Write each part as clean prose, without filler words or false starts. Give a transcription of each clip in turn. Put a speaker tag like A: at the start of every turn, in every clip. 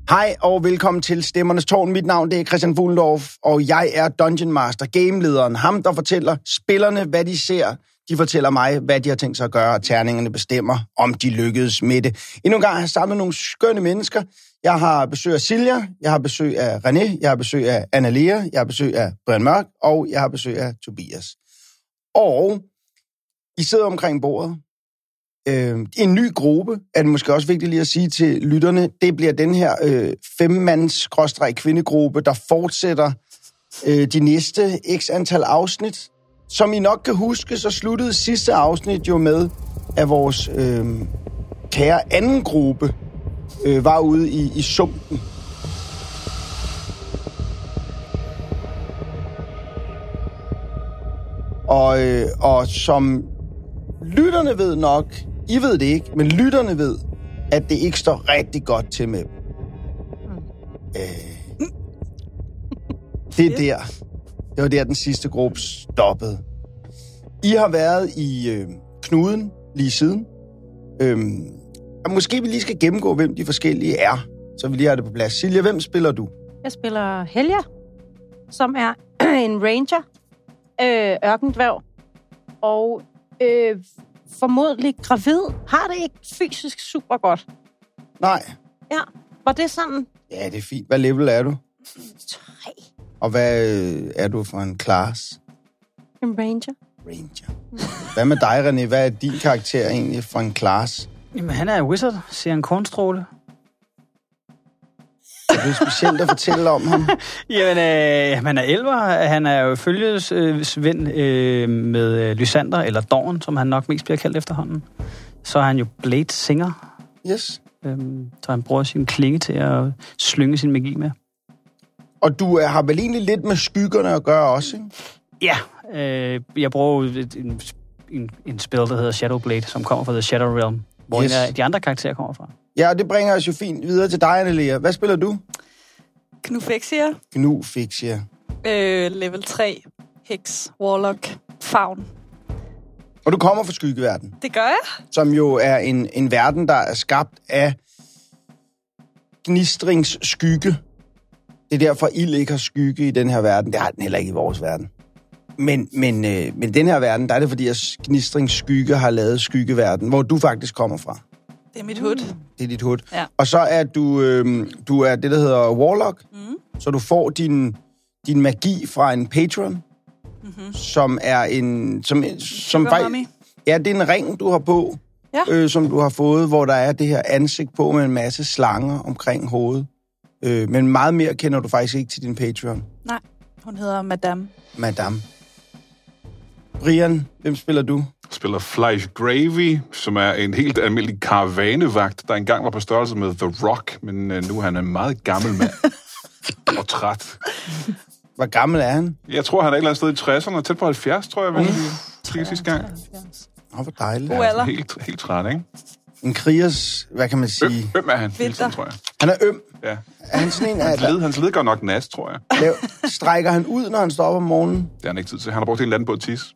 A: Hej og velkommen til Stemmernes Tårn. Mit navn det er Christian Fuglendorf, og jeg er Dungeon Master, gamelederen. Ham, der fortæller spillerne, hvad de ser. De fortæller mig, hvad de har tænkt sig at gøre, og terningerne bestemmer, om de lykkedes med det. Endnu en gang har jeg samlet nogle skønne mennesker. Jeg har besøg af Silja, jeg har besøg af René, jeg har besøg af Anna-Lea, jeg har besøg af Brian Mørk, og jeg har besøg af Tobias. Og I sidder omkring bordet. En ny gruppe, er det måske også vigtigt lige at sige til lytterne, det bliver den her 5-mands-kvindegruppe, der fortsætter de næste x antal afsnit. Som I nok kan huske, så sluttede sidste afsnit jo med, at vores kære anden gruppe var ude i sumpen. Og som lytterne ved nok, I ved det ikke, men lytterne ved, at det ikke står rigtig godt til med dem. Det er der. Det var der, den sidste gruppe stoppede. I har været i knuden lige siden. Og måske vi lige skal gennemgå, hvem de forskellige er, så vi lige har det på plads. Silja, hvem spiller du?
B: Jeg spiller Helja, som er en ranger, ørkendværg, og formodentlig gravid. Har det ikke fysisk super godt?
A: Nej.
B: Ja, var det sådan?
A: Ja, det er fint. Hvad level er du?
B: 3.
A: Og hvad er du for en class?
B: En ranger.
A: Ranger. Hvad med dig, René? Hvad er din karakter egentlig for en class?
C: Jamen, han er wizard, siger en kornstråle.
A: Er det specielt at fortælle om ham?
C: Jamen, han er elver. Han er jo følgesven med Lysander, eller Dorn, som han nok mest bliver kaldt efterhånden. Så er han jo Blade Singer.
A: Yes.
C: Så han bruger sin klinge til at slynge sin magi med.
A: Og du har vel egentlig lidt med skyggerne at gøre også, ikke?
C: Ja, jeg bruger en spil, der hedder Shadow Blade, som kommer fra The Shadow Realm, hvor en af de andre karakterer kommer fra.
A: Ja, og det bringer os jo fint videre til dig, Anna-Lea. Hvad spiller du?
D: Gnufexia.
A: Gnufexia.
D: Level 3. Hex, Warlock, Faun.
A: Og du kommer fra skyggeverden.
D: Det gør jeg.
A: Som jo er en verden, der er skabt af gnistrings skygge. Det er derfor, ild ikke har skygge i den her verden. Det har den heller ikke i vores verden. Men den her verden, der er det fordi, at gnistrings skygge har lavet skyggeverden, hvor du faktisk kommer fra.
D: Det er mit hood.
A: Det er dit hood.
D: Ja.
A: Og så er du er det, der hedder Warlock. Så du får din magi fra en patron, som er en... Som ja, det er en ring, du har på, som du har fået, hvor der er det her ansigt på med en masse slanger omkring hovedet. Men meget mere kender du faktisk ikke til din patron.
D: Nej, hun hedder Madame.
A: Madame. Brian, hvem spiller du?
E: Spiller Fleisch Gravy, som er en helt almindelig karavannevagt, der engang var på størrelse med The Rock, men nu er han en meget gammel mand og træt.
A: Hvor gammel er han?
E: Jeg tror, han er et eller andet sted i 60'erne, tæt på 70, tror jeg, sidste gang.
A: Hvor dejligt.
E: Helt træt, ikke?
A: En krigers, hvad kan man sige?
E: Øm er han, tiden, tror jeg.
A: Han er øm?
E: Ja.
A: Er han sådan en,
E: hans led går nok nas, tror jeg.
A: Strækker han ud, når han står op om morgenen?
E: Det har han ikke tid til. Han har brugt hele landet på at tisse.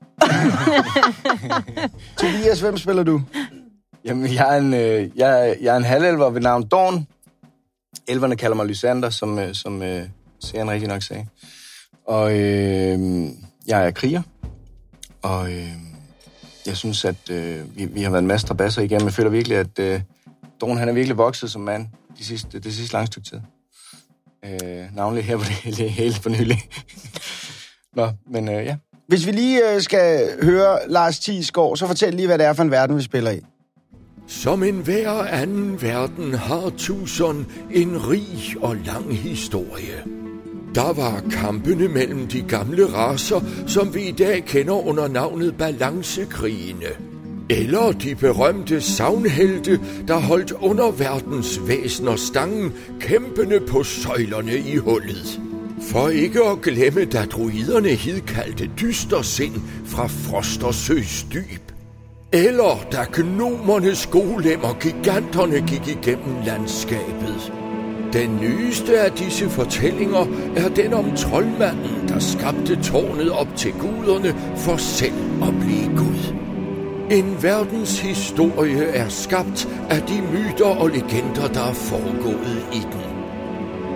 A: Tobias, hvem spiller du?
F: Jamen, jeg er en halvelver ved navn Dorn. Elverne kalder mig Lysander, som serien rigtig nok sagde. Og jeg er kriger. Og jeg synes, at vi har været en masse strabasser igennem. Jeg føler virkelig, at Dorn han er virkelig vokset som mand det sidste lange stykke tid. Navnlig her på det hele for nylig. Nå, men ja.
A: Hvis vi lige skal høre Lars Thiesgaard, så fortæl lige, hvad det er for en verden, vi spiller i.
G: Som en hver anden verden har Tucson en rig og lang historie. Der var kampene mellem de gamle racer, som vi i dag kender under navnet balancekrigene. Eller de berømte sagnhelte, der holdt underverdens væsener stangen, kæmpende på søjlerne i hullet. For ikke at glemme, da druiderne hidkaldte dystersind fra Frostersøs dyb. Eller da gnomernes golemmer giganterne gik igennem landskabet. Den nyeste af disse fortællinger er den om troldmanden, der skabte tårnet op til guderne for selv at blive Gud. En verdens historie er skabt af de myter og legender, der er foregået i den.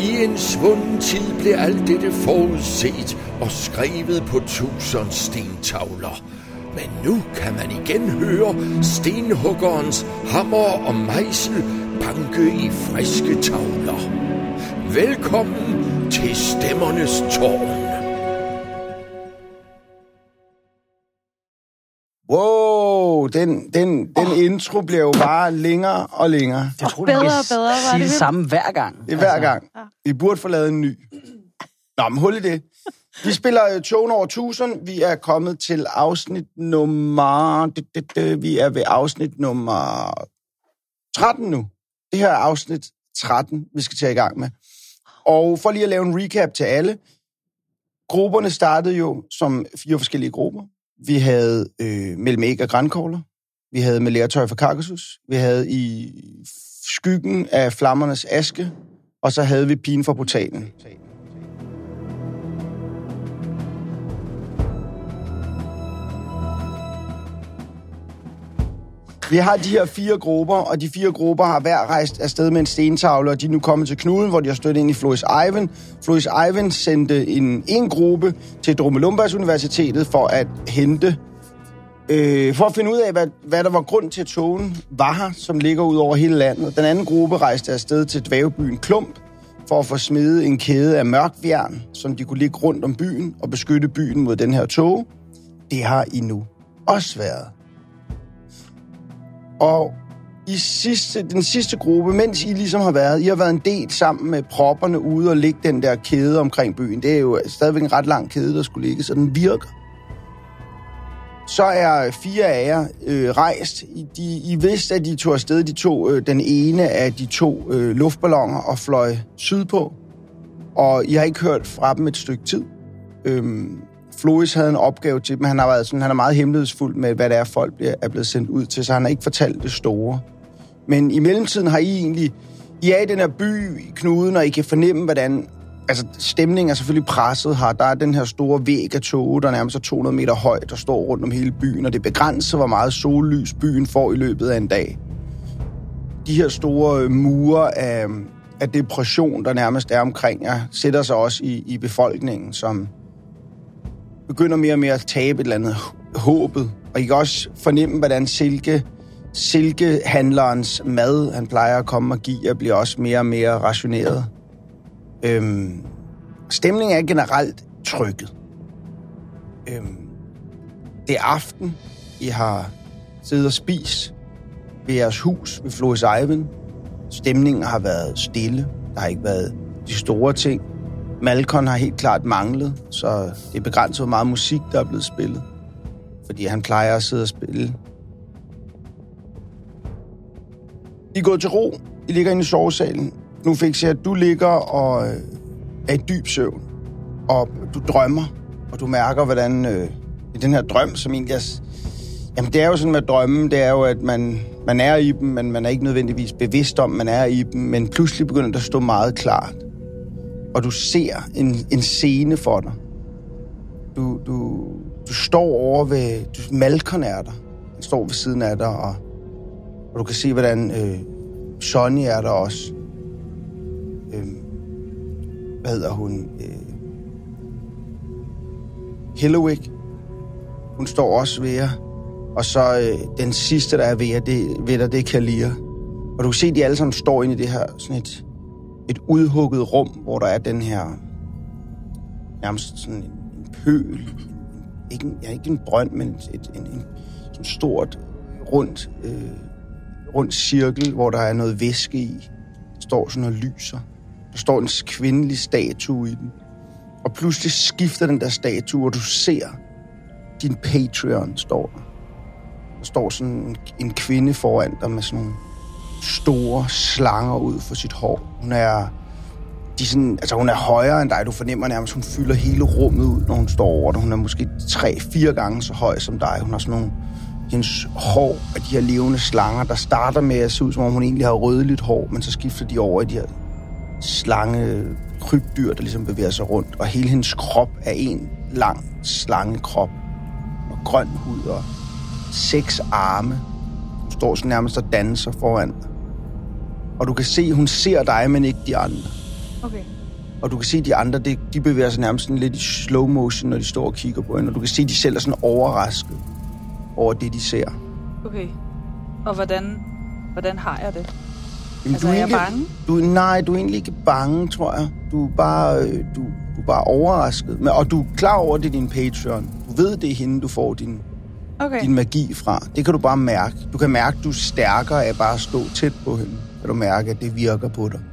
G: I en svunden tid blev alt dette forudset og skrevet på 1000 stentavler. Men nu kan man igen høre stenhuggerens hammer og mejsel banke i friske tavler. Velkommen til Stemmernes Tårn.
A: Wow, den intro bliver jo bare længere og længere.
C: Jeg tror,
B: bedre
C: du kan
B: og bedre, var
C: sige
B: det
C: det samme hver gang.
A: Det er hver gang. Vi burde få lavet en ny. Nå, men hul i det. Vi spiller Tårn over 1000. Vi er kommet til afsnit nummer... Vi er ved afsnit nummer 13 nu. Det her er afsnit 13, vi skal tage i gang med. Og for lige at lave en recap til alle. Grupperne startede jo som 4 forskellige grupper. Vi havde Melmæg og Grankogler. Vi havde med Lertøj for Kaukasus. Vi havde i skyggen af flammernes aske. Og så havde vi Pigen fra portalen. Vi har de her 4 grupper, og de 4 grupper har hver rejst afsted med en stentavle, og de er nu kommet til knuden, hvor de har stødt ind i Floris Eivind. Floris Eivind sendte en gruppe til Drummelumbergs Universitetet for at hente, for at finde ud af, hvad der var grund til, at togen var her, som ligger ud over hele landet. Den anden gruppe rejste afsted til dvævebyen Klump, for at få smedet en kæde af mørkvjern, som de kunne ligge rundt om byen og beskytte byen mod den her tog. Det har I nu også været. Og den sidste gruppe, mens I ligesom har været en del sammen med propperne ude og lægge den der kæde omkring byen. Det er jo stadigvæk en ret lang kæde, der skulle ligge, så den virker. Så er 4 af jer rejst. I vidste, at de tog afsted. De tog den ene af de 2 luftballoner og fløj sydpå. Og I har ikke hørt fra dem et stykke tid. Floris havde en opgave til dem. Han er meget hemmelighedsfuld med, hvad det er, folk er blevet sendt ud til, så han har ikke fortalt det store. Men i mellemtiden har I er i den her by i knuden, og I kan fornemme, hvordan... Altså, stemningen er selvfølgelig presset her. Der er den her store væg af tog, der nærmest er 200 meter høj, der står rundt om hele byen, og det begrænser, hvor meget sollys byen får i løbet af en dag. De her store mure af depression, der nærmest er omkring jer, sætter sig også i befolkningen, som begynder mere og mere at tabe et eller andet håbet. Og I kan også fornemme, hvordan silkehandlerens mad, han plejer at komme og give, bliver også mere og mere rationeret. Stemningen er generelt trykket. Det er aften. I har siddet og spist ved jeres hus ved Floris Eivind. Stemningen har været stille. Der har ikke været de store ting. Malkon har helt klart manglet, så det er begrænset, hvor meget musik, der er blevet spillet. Fordi han plejer at sidde og spille. I er gået til ro. I ligger inde i sovesalen. Nu fik jeg, at du ligger og er i dyb søvn. Og du drømmer, og du mærker, hvordan den her drøm, som egentlig er... Jamen, det er jo sådan med drømmen, det er jo, at man er i dem, men man er ikke nødvendigvis bevidst om, man er i dem. Men pludselig begynder det at stå meget klart. Og du ser en scene for dig. Du står over ved... Malkon er der. Han står ved siden af dig, og du kan se, hvordan Sonny er der også. Hvad hedder hun? Hillowig. Hun står også ved jer. Og så den sidste, der er ved jer, det er Kalia. Og du kan se, at de alle sammen står inde i det her sådan et udhugget rum, hvor der er den her nærmest sådan en pøl. Ikke en brønd, men en stort rundt cirkel, hvor der er noget væske i. Der står sådan noget lyser. Der står en kvindelig statue i den. Og pludselig skifter den der statue, og du ser din Patreon står der. Der står sådan en kvinde foran dig med sådan nogle store slanger ud for sit hår. Hun er højere end dig. Du fornemmer nærmest, hun fylder hele rummet ud, når hun står over dig. Hun er måske 3-4 gange så høj som dig. Hun har sådan nogle... Hendes hår af de her levende slanger, der starter med at se ud, som om hun egentlig har rødligt hår, men så skifter de over i de her slange krybdyr, der ligesom bevæger sig rundt. Og hele hendes krop er en lang slangekrop. Og grøn hud og 6 arme. Hun står sådan nærmest og danser foran dig. Og du kan se, hun ser dig, men ikke de andre.
D: Okay.
A: Og du kan se, at de andre, de bevæger sig nærmest sådan lidt i slow motion, når de står og kigger på hende. Og du kan se, at de selv er sådan overrasket over det, de ser.
D: Okay. Og hvordan har jeg det?
A: Jamen,
D: Altså, er jeg bange?
A: Nej, du er egentlig ikke bange, tror jeg. Du er bare overrasket. Og du er klar over, det er din Patreon. Du ved, det er hende, du får din magi fra. Det kan du bare mærke. Du kan mærke, at du er stærkere af bare at stå tæt på hende. Kan du mærke, at det virker på dig.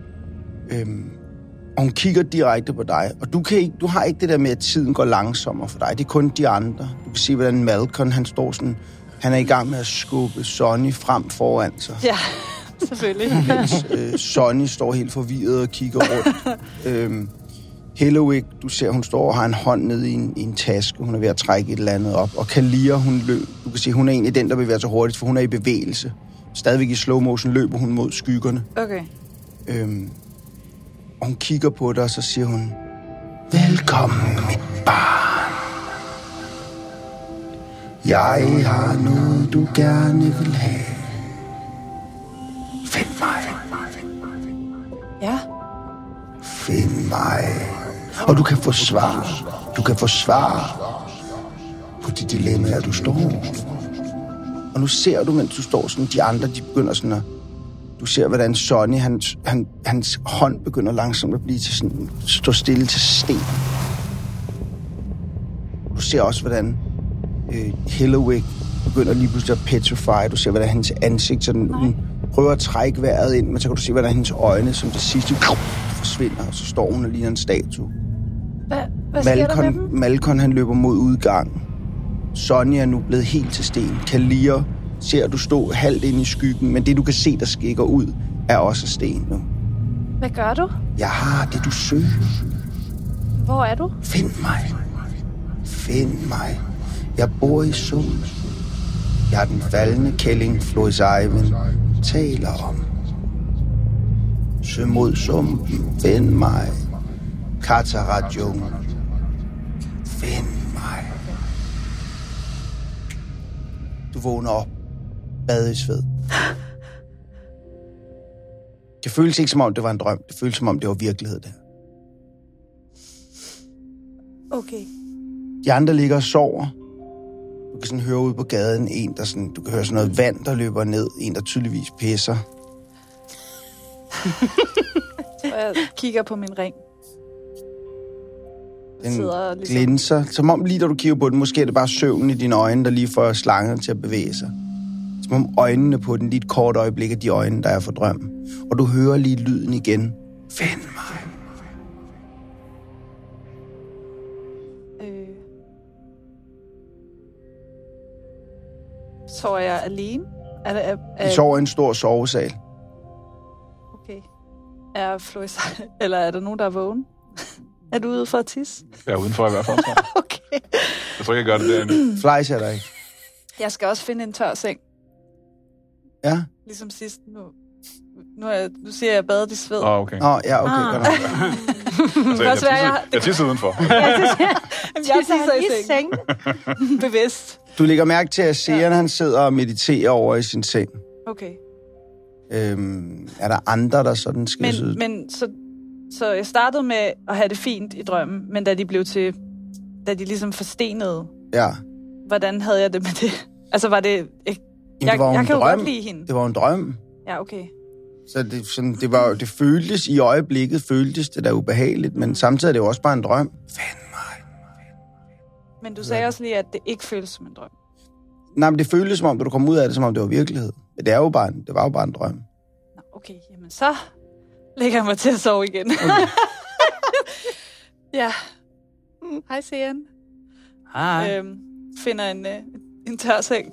A: Og hun kigger direkte på dig. Og du har ikke det der med, at tiden går langsommere for dig. Det er kun de andre. Du kan se, hvordan Malcolm, han står sådan... Han er i gang med at skubbe Sonny frem foran sig.
D: Ja, selvfølgelig.
A: Mens Sonny står helt forvirret og kigger rundt. Hellowig, du ser, hun står og har en hånd nede i en taske. Hun er ved at trække et eller andet op. Og Kalia, du kan se, hun er egentlig den, der bevæger sig hurtigt, for hun er i bevægelse. Stadigvæk i slow motion løber hun mod skyggerne.
D: Okay.
A: Og hun kigger på dig, og så siger hun, velkommen, mit barn. Jeg har noget, du gerne vil have. Find mig.
D: Ja.
A: Find mig. Og du kan få svar. Du kan få svar på de dilemmaer, du står overfor. Og nu ser du, mens du står sådan, de andre, de begynder sådan at... Du ser, hvordan Sonny, hans hånd begynder langsomt at blive til sådan... Stå stille til sten. Du ser også, hvordan... Hellowig begynder lige pludselig at petrify. Du ser, hvordan hendes ansigt sådan, hun prøver at trække vejret ind, men så kan du se, hvordan hendes øjne som det sidste forsvinder, og så står hun og ligner en statue.
B: Hvad sker der med dem?
A: Malcolm, han løber mod udgangen. Sonny er nu blevet helt til sten. Kalia ser du stå halvt ind i skyggen, men det du kan se, der skikker ud, er også sten nu.
B: Hvad gør du?
A: Jeg har det, du søger.
B: Hvor er du?
A: Find mig. Find mig. Jeg bor i sumpen. Jeg er den faldende kælling, Floris Eivind taler om. Søg mod sumpen. Find mig. Katarat-jungen. Find mig. Du vågner op. Bad i sved. Det føles ikke som om, det var en drøm. Det føles som om, det var virkelighed der.
D: Okay.
A: De andre ligger og sover. Du kan sådan høre ud på gaden en, der sådan... Du kan høre sådan noget vand, der løber ned. En, der tydeligvis pisser.
D: Så jeg kigger på min ring.
A: Den glinser. Som om lige da du kigger på den, måske er det bare søvnen i dine øjne, der lige får slangen til at bevæge sig. Som om øjnene på den lige et kort øjeblik er de øjne, der er for drømmen. Og du hører lige lyden igen. Find mig.
D: Sover jeg alene?
A: I sover i en stor sovesal.
D: Okay. Er Floris... Eller er der nogen, der er vågen? Er du ude for at tisse?
E: Jeg er udenfor i hvert fald.
D: Okay.
E: Jeg tror ikke, jeg gør det derinde.
A: Flies er der ikke.
D: Jeg skal også finde en tør seng.
A: Ja.
D: Ligesom sidst. Nu siger jeg, at jeg badet i sved.
E: Okay.
A: Ja, okay.
E: Altså, jeg tisser udenfor.
D: Jeg tisser i seng. Bevidst.
A: Du lægger mærke til, at Sean, han sidder og mediterer over i sin seng.
D: Okay.
A: Er der andre, der sådan skal sidde?
D: Men så jeg startede med at have det fint i drømmen, men da de ligesom forstenede, hvordan havde jeg det med det? Altså var det... Jeg kan jo godt lide hende.
A: Det var en drøm.
D: Ja, okay.
A: Så det føltes i øjeblikket, det der ubehageligt, men samtidig er det jo også bare en drøm. Find mig.
D: Men du sagde også lige, at det ikke føles som en drøm.
A: Nej, men det føltes som om, da du kom ud af det, som om det var virkelighed. Men det var jo bare en drøm.
D: Nå, okay, jamen så lægger jeg mig til at sove igen. Okay. Ja. Hej, Sean.
C: Hej.
D: Finder en tør seng.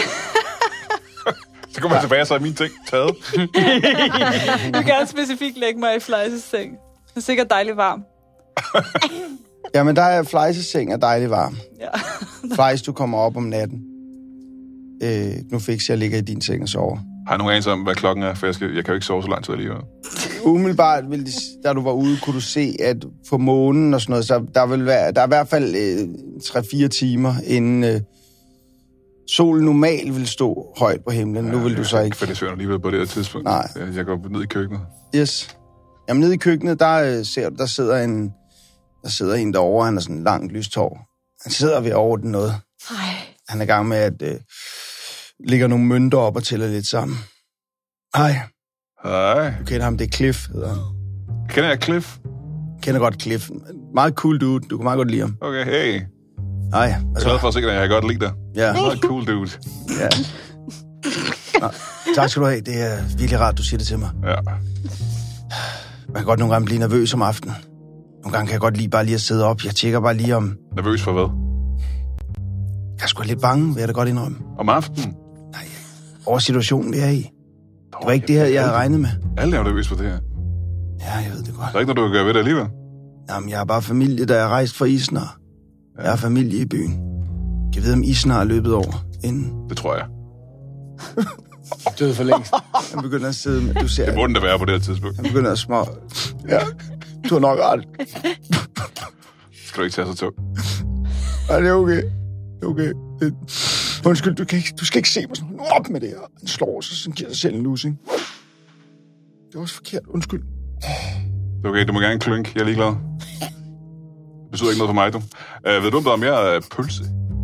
E: Så kommer jeg tilbage, så er min ting taget.
D: Du kan gerne specifikt lægge mig i Flies' seng. Det er sikkert dejligt varm.
A: Jamen, der er Flies' seng er dejligt varm.
D: Ja.
A: Flies, du kommer op om natten. Nu fik jeg ligger i din seng og sover.
E: Har jeg nogen anelse om, hvad klokken er? For jeg kan jo ikke sove så lang tid alligevel.
A: Umiddelbart, da du var ude, kunne du se, at på månen og sådan noget, så der er i hvert fald 3-4 timer, inden solen normalt vil stå højt på himlen. Nu vil du så ikke...
E: For det søger alligevel på det her tidspunkt.
A: Nej.
E: Jeg går ned i køkkenet.
A: Yes. Jamen, nede i køkkenet, der sidder en derovre, han har sådan en langt lyst hår. Han sidder ved at ordne noget.
B: Ej.
A: Han er i gang med at lægger nogle mønter op og tæller lidt sammen. Hej.
E: Hej.
A: Du kender ham, det er Cliff, hedder han.
E: Kender jeg Cliff?
A: Kender godt Cliff. Meget cool dude, du kan meget godt lide ham.
E: Okay, hey.
A: Hej.
E: Jeg er glad for at se dig, jeg kan godt lide dig.
A: Ja.
E: Meget cool dude.
A: Ja. Nå, tak skal du have, det er virkelig rart, du siger det til mig.
E: Ja.
A: Man kan godt nogle gange blive nervøs om aftenen. Nogle gange kan jeg godt lide bare lige at sidde op. Jeg tjekker bare lige om...
E: Nervøs for hvad?
A: Jeg er sgu lidt bange, vil jeg da godt indrømme.
E: Om aftenen?
A: Nej, over situationen, vi er i. Det var ikke det her, jeg havde regnet med.
E: Alle er nervøs for det her.
A: Ja, jeg ved det godt.
E: Der er ikke noget, du kan gøre ved det alligevel?
A: Jamen, jeg har bare familie, der er rejst fra Isnar. Ja. Jeg har familie i byen. Jeg ved, om Isnar er løbet over inden.
E: Det tror jeg.
F: Død for længst.
A: Han begynder at sidde med... Du ser,
E: det må den da være på det her tidspunkt.
A: Han begynder at små... Ja, du har nok ret.
E: Skal du ikke tage så tungt?
A: Ja, det er okay. Det er okay. Undskyld, du skal ikke se mig sådan. Op med det her. Han slår sig, så giver sig selv en losing. Det er også forkert. Undskyld.
E: Det er okay, du må gerne klynke. Jeg er ligeglad. Det betyder ikke noget for mig, du. Ved du, om der er mere pølse?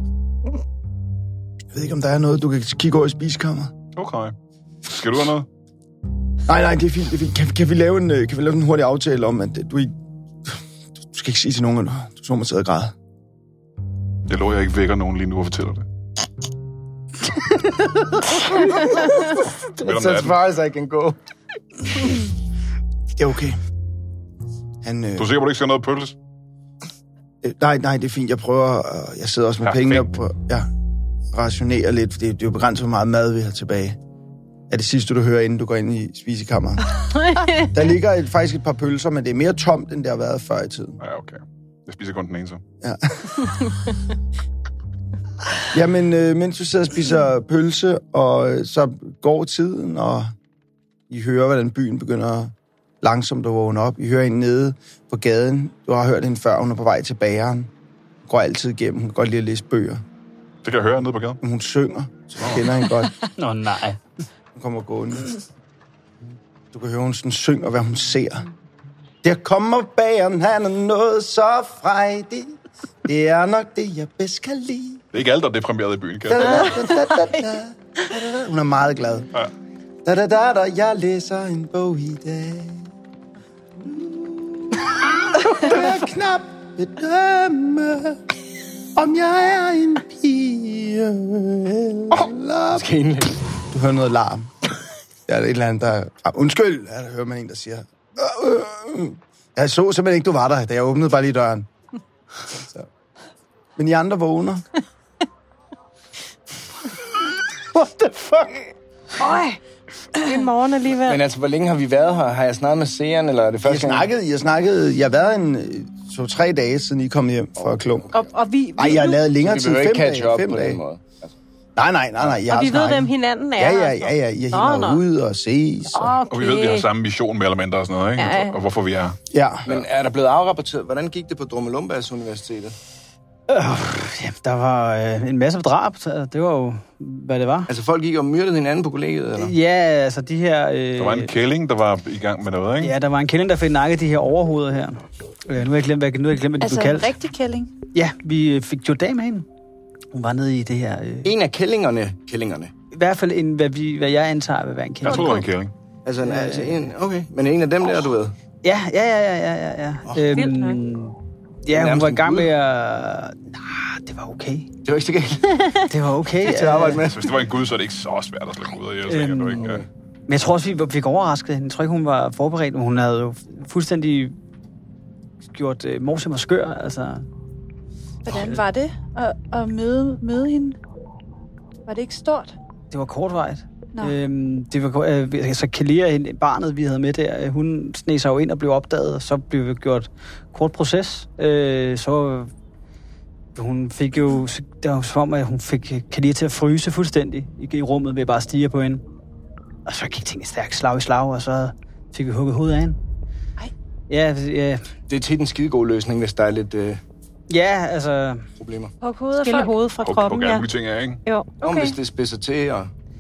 A: Jeg ved ikke, om der er noget, du kan kigge over i spisekammeret.
E: Okay. Skal du have noget?
A: Nej, det er fint. Det er fint. Kan vi lave en hurtig aftale om, at du ikke... Du skal ikke sige til nogen, at du så må sidde og græde.
E: Jeg lover, jeg ikke vækker nogen lige nu og fortæller det.
F: It's as far as I can go.
A: Det er okay.
E: Du er sikker på, at du ikke skal have noget pølse?
A: Nej, det er fint. Jeg prøver... Jeg sidder også med penge op på... Ja, rationere lidt, for det er jo begrænset, hvor meget mad vi har tilbage. Er det sidste, du hører, inden du går ind i spisekammeret? Der ligger faktisk et par pølser, men det er mere tomt, end det har været før i tiden.
E: Ja, okay. Jeg spiser kun den ene, så.
A: Ja. Jamen, mens du sidder og spiser pølse, og så går tiden, og I hører, hvordan byen begynder langsomt at vågne op. I hører en nede på gaden. Du har hørt hende før, hun er på vej til bageren. Hun går altid igennem. Hun kan godt lide at læse bøger.
E: Det kan jeg høre nede på gaden.
A: Hun synger, så du kender hende godt.
C: Nå, nej.
A: Hun kommer gående. Du kan høre, hun sådan synger, hvad hun ser. Der kommer bageren, han er noget så frejdig. Det er nok det, jeg bedst kan lide.
E: Det er ikke alt, der er deprimeret i byen, kan
A: Hun er meget glad.
E: Ja.
A: Jeg læser en bog i dag. Jeg kan knap bedømme, om jeg er en pige eller... Du hører noget larm. Der er et eller andet, der... Undskyld, der hører man en, der siger... Jeg så simpelthen ikke, du var der, da jeg åbnede bare lige døren. Så. Men I andre vågner. What the fuck?
B: Øj, en morgen alligevel.
F: Men altså, hvor længe har vi været her? Har jeg snakket med seeren, eller er det første gang?
A: Jeg har været en 2-3 dage, siden I kom hjem fra Klump.
B: Og vi
A: Ej, jeg har lavet længere tid, 5 dage.
F: 5 dage. Altså.
A: Nej.
B: Og vi ved, hvem hinanden er.
A: Ja. I hænger ud og ses.
B: Okay.
E: Og vi ved, at vi har samme mission med elementer og sådan noget, ikke?
B: Ja.
E: Og hvorfor vi er.
A: Ja.
F: Men er der blevet afrapporteret? Hvordan gik det på Drummelumbergs Universitetet?
C: Ja, der var en masse drab. Det var jo, hvad det var.
F: Altså, folk gik og myrdede hinanden på kollegiet, eller?
C: Ja, altså de her...
E: Der var en kælling, der var i gang med noget, ikke?
C: Ja, der var en kælling, der fik nakket de her overhoveder her. Nu har jeg glemt, hvad de blev kaldt.
D: Altså en rigtig kælling?
C: Ja, vi fik jo dag med hende. Hun var nede i det her...
F: En af kællingerne.
C: I hvert fald hvad jeg antager vil være en kælling.
E: Jeg troede, det var en kælling.
F: Altså en... Okay, men en af dem der, du ved?
C: Ja. Ja, hun var i gang med at... det var okay.
F: Det var ikke så galt.
C: Det var okay.
F: til at arbejde med.
E: Hvis det var en gud, så er det ikke så svært at slå ud af hjælp, du ikke?
C: Men jeg tror også, vi fik overrasket hende. Jeg tror ikke, hun var forberedt, men hun havde jo fuldstændig gjort Mortimer skør, altså...
D: Hvordan var det at møde hende? Var det ikke stort?
C: Det var kortvejt. Det var altså Kalia, barnet vi havde med der, hun sneg sig jo ind og blev opdaget, og så blev det gjort kort proces. Så hun fik jo, det var som om, at hun fik Kalia til at fryse fuldstændig i rummet ved bare at stige på hende. Og så gik tingene stærkt slag i slag, og så fik vi hugget hovedet af hende.
D: Ej.
C: Ja.
F: Det er tit en skidegod løsning, hvis der er lidt
C: ja, altså...
F: problemer.
B: Skille hovedet fra kroppen,
E: ja. Ting er, ikke?
B: Jo.
F: Okay. Hvis det spidser til, og...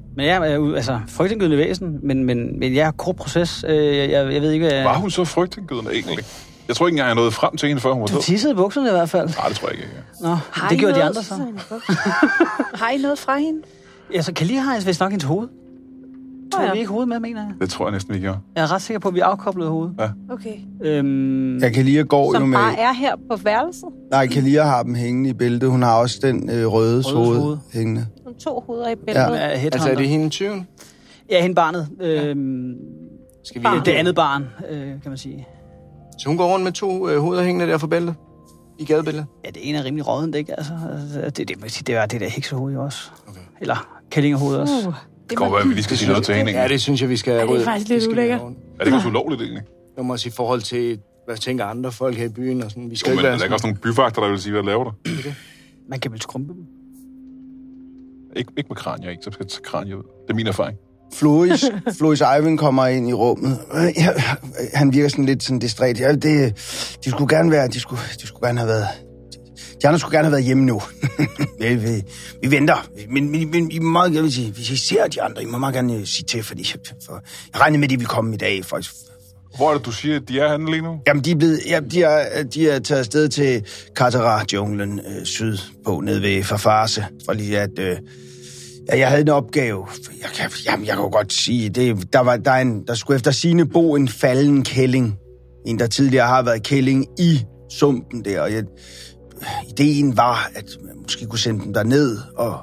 C: Men jeg er frygtindgydende væsen, men jeg er kort proces. Jeg ved ikke, hvad...
E: Var hun så frygtindgydende egentlig? Jeg tror ikke engang, jeg nåede frem til hende, før hun var død.
C: Du tissede i bukserne i hvert fald.
E: Nej, det tror jeg ikke. Ja.
C: Nå, det gjorde de andre så.
D: Har I noget fra hende?
C: Ja, så Kalia har vist nok hendes hoved. Tror vi ikke hoved med, mener jeg?
E: Det tror jeg næsten, vi gjorde.
C: Jeg er ret sikker på, at vi afkoblede hovedet.
E: Ja.
D: Okay.
A: Kalia går
B: som
A: jo med...
B: bare er her på værelset?
A: Nej, Kalia har dem hængende i bæltet. Hun har også den røde hoved hængende.
B: 2 hoveder i bæltet.
A: Ja.
F: Altså, er det hende tyven?
C: Ja, hende barnet.
F: Skal vi
C: det andet barn, kan man sige.
F: Så hun går rundt med 2 hoveder hængende der for bæltet? I gadebilledet?
C: Ja, det ene er rimelig rådent, ikke? Altså, det er det der heksehoved jo også. Okay. Eller kællingehoved også.
E: Det går være, at vi lige skal sige noget til hende.
F: Ja, det synes jeg, vi skal...
B: Ja, det er faktisk lidt ulækkert.
E: Er det ikke også ulovligt, egentlig?
F: Jeg må også i forhold til, hvad tænker andre folk her i byen og sådan. Vi skal
E: men
F: ikke være
E: der er ikke også nogle byvagter, der vil sige, hvad laver du?
C: Man kan vel skrumpe dem.
E: Ikke med kranier, ikke? Så skal jeg tage kranier ud. Det er min erfaring.
A: Floris Eivind kommer ind i rummet. Han virker sådan lidt sådan distræt. Ja, de skulle gerne være... De skulle gerne have været... De andre skulle gerne have været hjemme nu. vi venter. Men I må meget gerne sige, hvis I ser de andre, I må meget gerne sige til, for jeg regner med, at de vil komme i dag.
E: Hvor er det, du siger, at de er henne lige nu?
A: Jamen, de er taget afsted til Katara-junglen sydpå, nede ved Farfarse, for lige at... jeg havde en opgave. Jeg kan jo godt sige, der skulle efter sigende bo en falden kælling. En, der tidligere har været kælling i sumpen der, og ideen var, at man måske kunne sende dem derned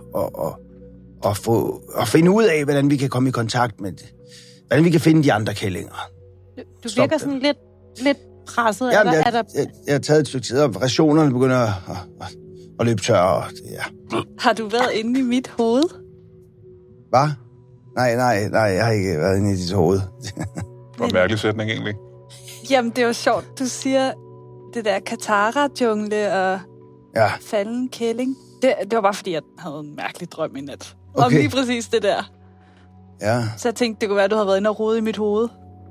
A: og finde ud af, hvordan vi kan komme i kontakt med det. Hvordan vi kan finde de andre kællinger.
B: Du virker sådan lidt presset.
A: Jamen, jeg har taget et stykke tid, og rationerne begynder at løbe tør. Ja.
D: Har du været inde i mit hoved?
A: Hvad? Nej, jeg har ikke været inde i dit hoved.
E: Det var en mærkelig sætning, egentlig.
D: Jamen, det var sjovt. Du siger det der Katara-jungle og falden kælling. Det var bare, fordi jeg havde en mærkelig drøm i nat. Okay. Om lige præcis det der.
A: Ja.
D: Så jeg tænkte, det kunne være, at du havde været inde og rode i mit hoved.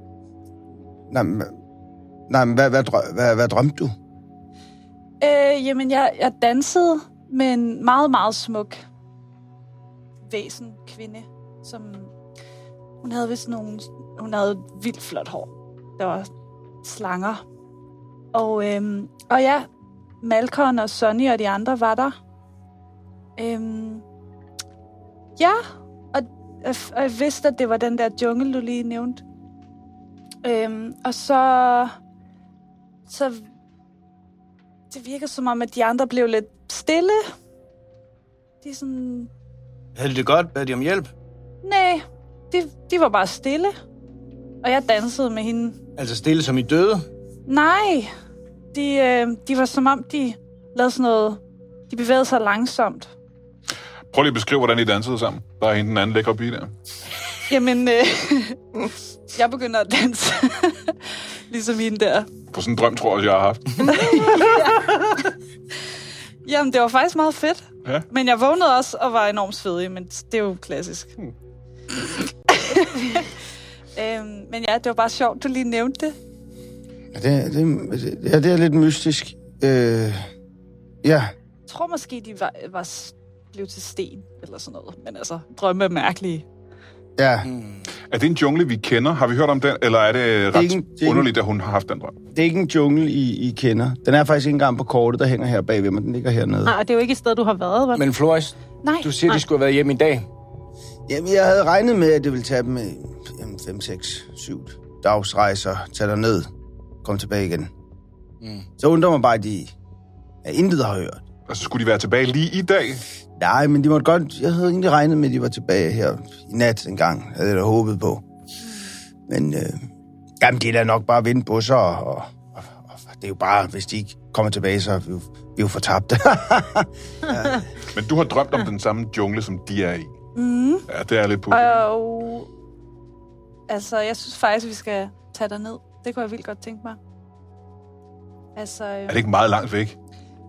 A: Nej, men hvad drømte du?
D: Jamen, jeg dansede med en meget, meget smuk væsen, kvinde, som... Hun havde vist hun havde vildt flot hår. Der var slanger. Og ja, Malcolm og Sonny og de andre var der. Ja, og jeg vidste, at det var den der jungle, du lige nævnte. Og så det virker som om, at de andre blev lidt stille. De sådan...
F: Havde de det godt? Bad de om hjælp?
D: Nej, de var bare stille. Og jeg dansede med hende.
F: Altså stille som I døde?
D: Nej, de var som om, de lavede sådan noget... De bevægede sig langsomt.
E: Prøv lige at beskrive, hvordan I dansede sammen. Der er hende den anden lækre pige der.
D: Jamen, jeg begynder at danse. Ligesom hende der.
E: På sådan en drøm, tror jeg, jeg har haft.
D: Jamen, det var faktisk meget fedt.
E: Ja.
D: Men jeg vågnede også og var enormt svedig, men det er jo klassisk. Men ja, det var bare sjovt, du lige nævnte det.
A: Ja, det er lidt mystisk. Ja.
D: Jeg tror måske, de blev til sten eller sådan noget. Men altså, drømme er mærkelige.
A: Ja.
E: Er det en jungle, vi kender? Har vi hørt om den? Eller er det ret underligt, at hun har haft den drøm?
A: Det er ikke en jungle, I kender. Den er faktisk ikke engang på kortet, der hænger her bagved, men den ligger hernede.
B: Nej, og det er jo ikke et sted, du har været, vel?
F: Men Floris, du siger, de skulle have været hjemme i dag.
A: Jamen, jeg havde regnet med, at det ville tage dem 5, 6, 7 dagsrejser, tage derned, komme tilbage igen. Så undrer mig bare, at de intet har hørt.
E: Altså, skulle de være tilbage lige i dag?
A: Nej, men de måtte godt... Jeg havde egentlig regnet med, at de var tilbage her i nat en gang. Havde jeg da håbet på. Men jamen, det er da nok bare vente på sig, og det er jo bare, hvis de ikke kommer tilbage, så er vi jo fortabte.
E: Ja. Men du har drømt om den samme jungle, som de er i. Ja, det er lidt på.
D: Altså, jeg synes faktisk, vi skal tage dig ned. Det kunne jeg vildt godt tænke mig. Altså...
E: Er det ikke meget langt væk?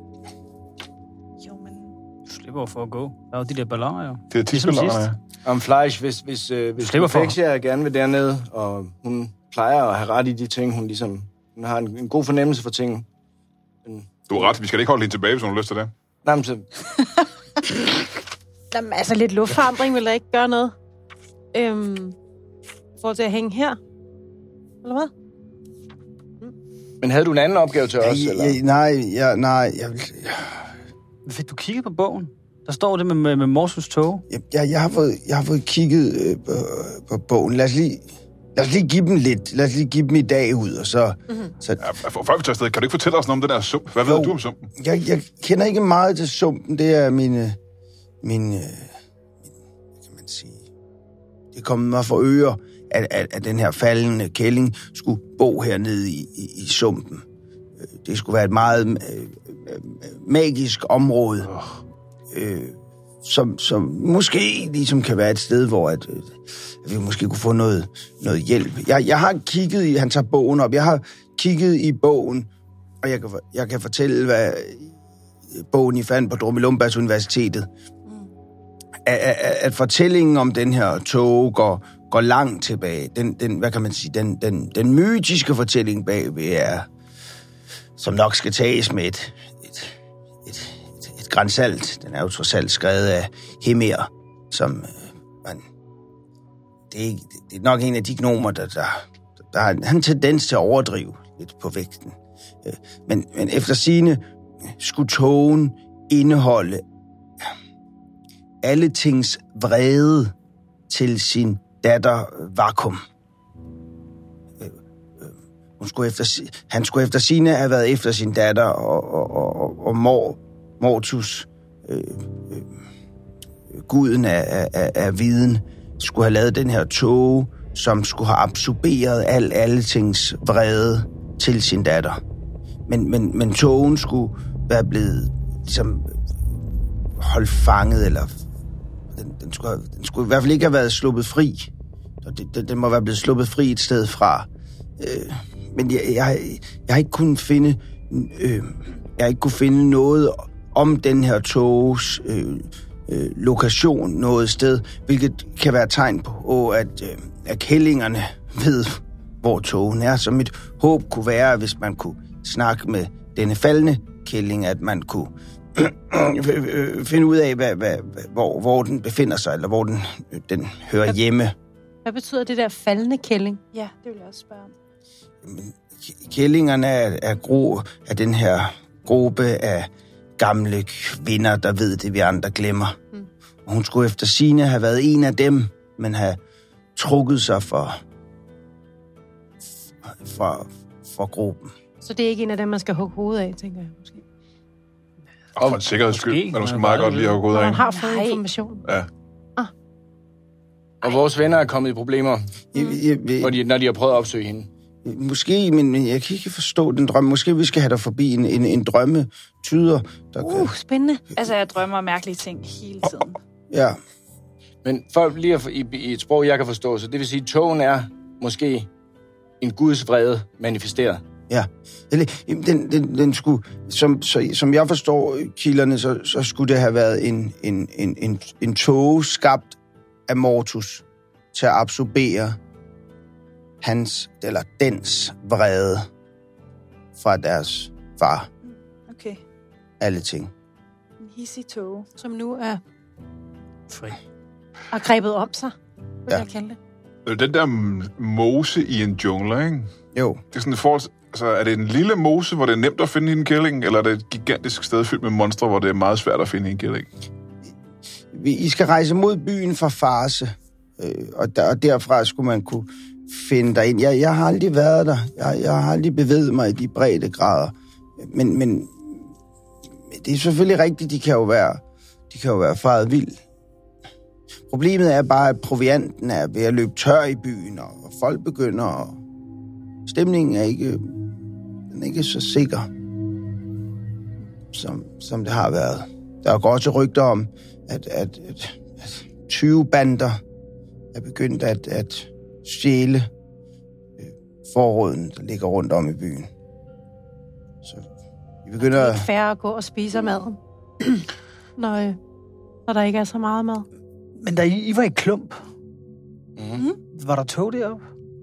C: Du slipper for at gå. Der er jo de der balloner, jo.
E: Det er tidsballoner, ja.
F: Om Fleisch, hvis Fexia gerne vil dernede, og hun plejer at have ret i de ting, hun har en god fornemmelse for ting.
E: Du har ret, vi skal ikke holde hende tilbage, hvis hun har lyst til det.
F: Nej, men så...
B: Jamen, altså lidt luftforandring vil da ikke gøre noget. For til at hænge her. Eller hvad?
F: Men havde du en anden opgave til os, eller?
A: Nej.
C: Fik du kigget på bogen? Der står det med Morsus tog.
A: Jeg har fået kigget på bogen. Lad os lige give dem lidt. Lad os lige give dem i dag ud, og så...
E: Før vi tager afsted, kan du ikke fortælle os noget om den der sump? Hvad ved du om sumpen?
A: Jeg kender ikke meget til sumpen. Det er min kan man sige... Det kom mig for øre, at den her faldende kælling skulle bo hernede i sumpen. Det skulle være et meget magisk område, som måske ligesom kan være et sted, hvor at vi måske kunne få noget hjælp. Jeg har kigget i... Han tager bogen op. Jeg har kigget i bogen, og jeg kan fortælle, hvad bogen I fandt på Drummelumbergs Universitetet. At fortællingen om den her tog går langt tilbage. Den hvad kan man sige, den mytiske fortælling bagved er, som nok skal tages med et gran salt. Den er jo trods alt skrevet af Hemer, som det er nok en af de gnomer, der har en tendens til at overdrive lidt på vægten. Men efter sigende skulle togen indeholde alle tings vrede til sin datter Vakuum. Han skulle efter sigende have været efter sin datter, og Mortus, guden af viden, skulle have lavet den her tåge, som skulle have absorberet alle tings vrede til sin datter. Men tågen skulle være blevet ligesom holdt fanget, eller den skulle i hvert fald ikke have været sluppet fri. Den må være blevet sluppet fri et sted fra. Men jeg har ikke kunnet finde noget om den her toges lokation noget sted, hvilket kan være tegn på, at kællingerne ved, hvor togen er. Så mit håb kunne være, hvis man kunne snakke med denne faldende kælling, at man kunne finde ud af, hvor den befinder sig, eller hvor den hører hjemme.
B: Hvad betyder det der faldende kælling?
D: Ja, det vil jeg også spørge om.
A: Kællingerne er den her gruppe af gamle kvinder, der ved det, vi andre glemmer. Og hun skulle efter sigende have været en af dem, men have trukket sig fra gruppen.
B: Så det er ikke en af dem, man skal hugge hovedet af, tænker jeg måske.
E: Og for en sikkerheds skyld, men man skal meget godt lige have gået af.
B: Man har fået information.
E: Ja.
F: Og vores venner er kommet i problemer, når de har prøvet at opsøge hende.
A: Måske, men jeg kan ikke forstå den drøm. Måske vi skal have dig forbi en drømmetyder.
B: Spændende.
D: Altså, jeg drømmer mærkelige ting hele tiden.
A: Ja.
F: Men for lige i et sprog, jeg kan forstå, så det vil sige, at togen er måske en Guds vrede manifesteret.
A: Ja. Den skulle, som jeg forstår kilderne, så skulle det have været en tog skabt af Mortus til at absorbere hans eller dens vrede fra deres far.
D: Okay.
A: Alle ting.
D: En hissig tog.
B: Som nu er
C: fri.
B: Og grebet om sig, vil jeg kalde det.
E: Den der mose i en jungle, ikke?
A: Jo.
E: Det er sådan et forhold, altså, er det en lille mose, hvor det er nemt at finde en kælling, eller er det et gigantisk sted fyldt med monstre, hvor det er meget svært at finde en kælling?
A: I skal rejse mod byen fra Farse, og derfra skulle man kunne finde derind. Jeg har aldrig været der. Jeg har aldrig bevæget mig i de brede grader. Men det er selvfølgelig rigtigt, de kan jo være faret vild. Problemet er bare, at provianten er ved at løbe tør i byen, og folk begynder, stemningen er ikke så sikker, som det har været. Der går også rygter om, at 20 bander er begyndt at stjæle forråden, der ligger rundt om i byen. Så vi begynder...
B: Det er ikke fair at gå og spise maden, når der ikke er så meget mad.
C: Men da I var i klump, var der tog deroppe?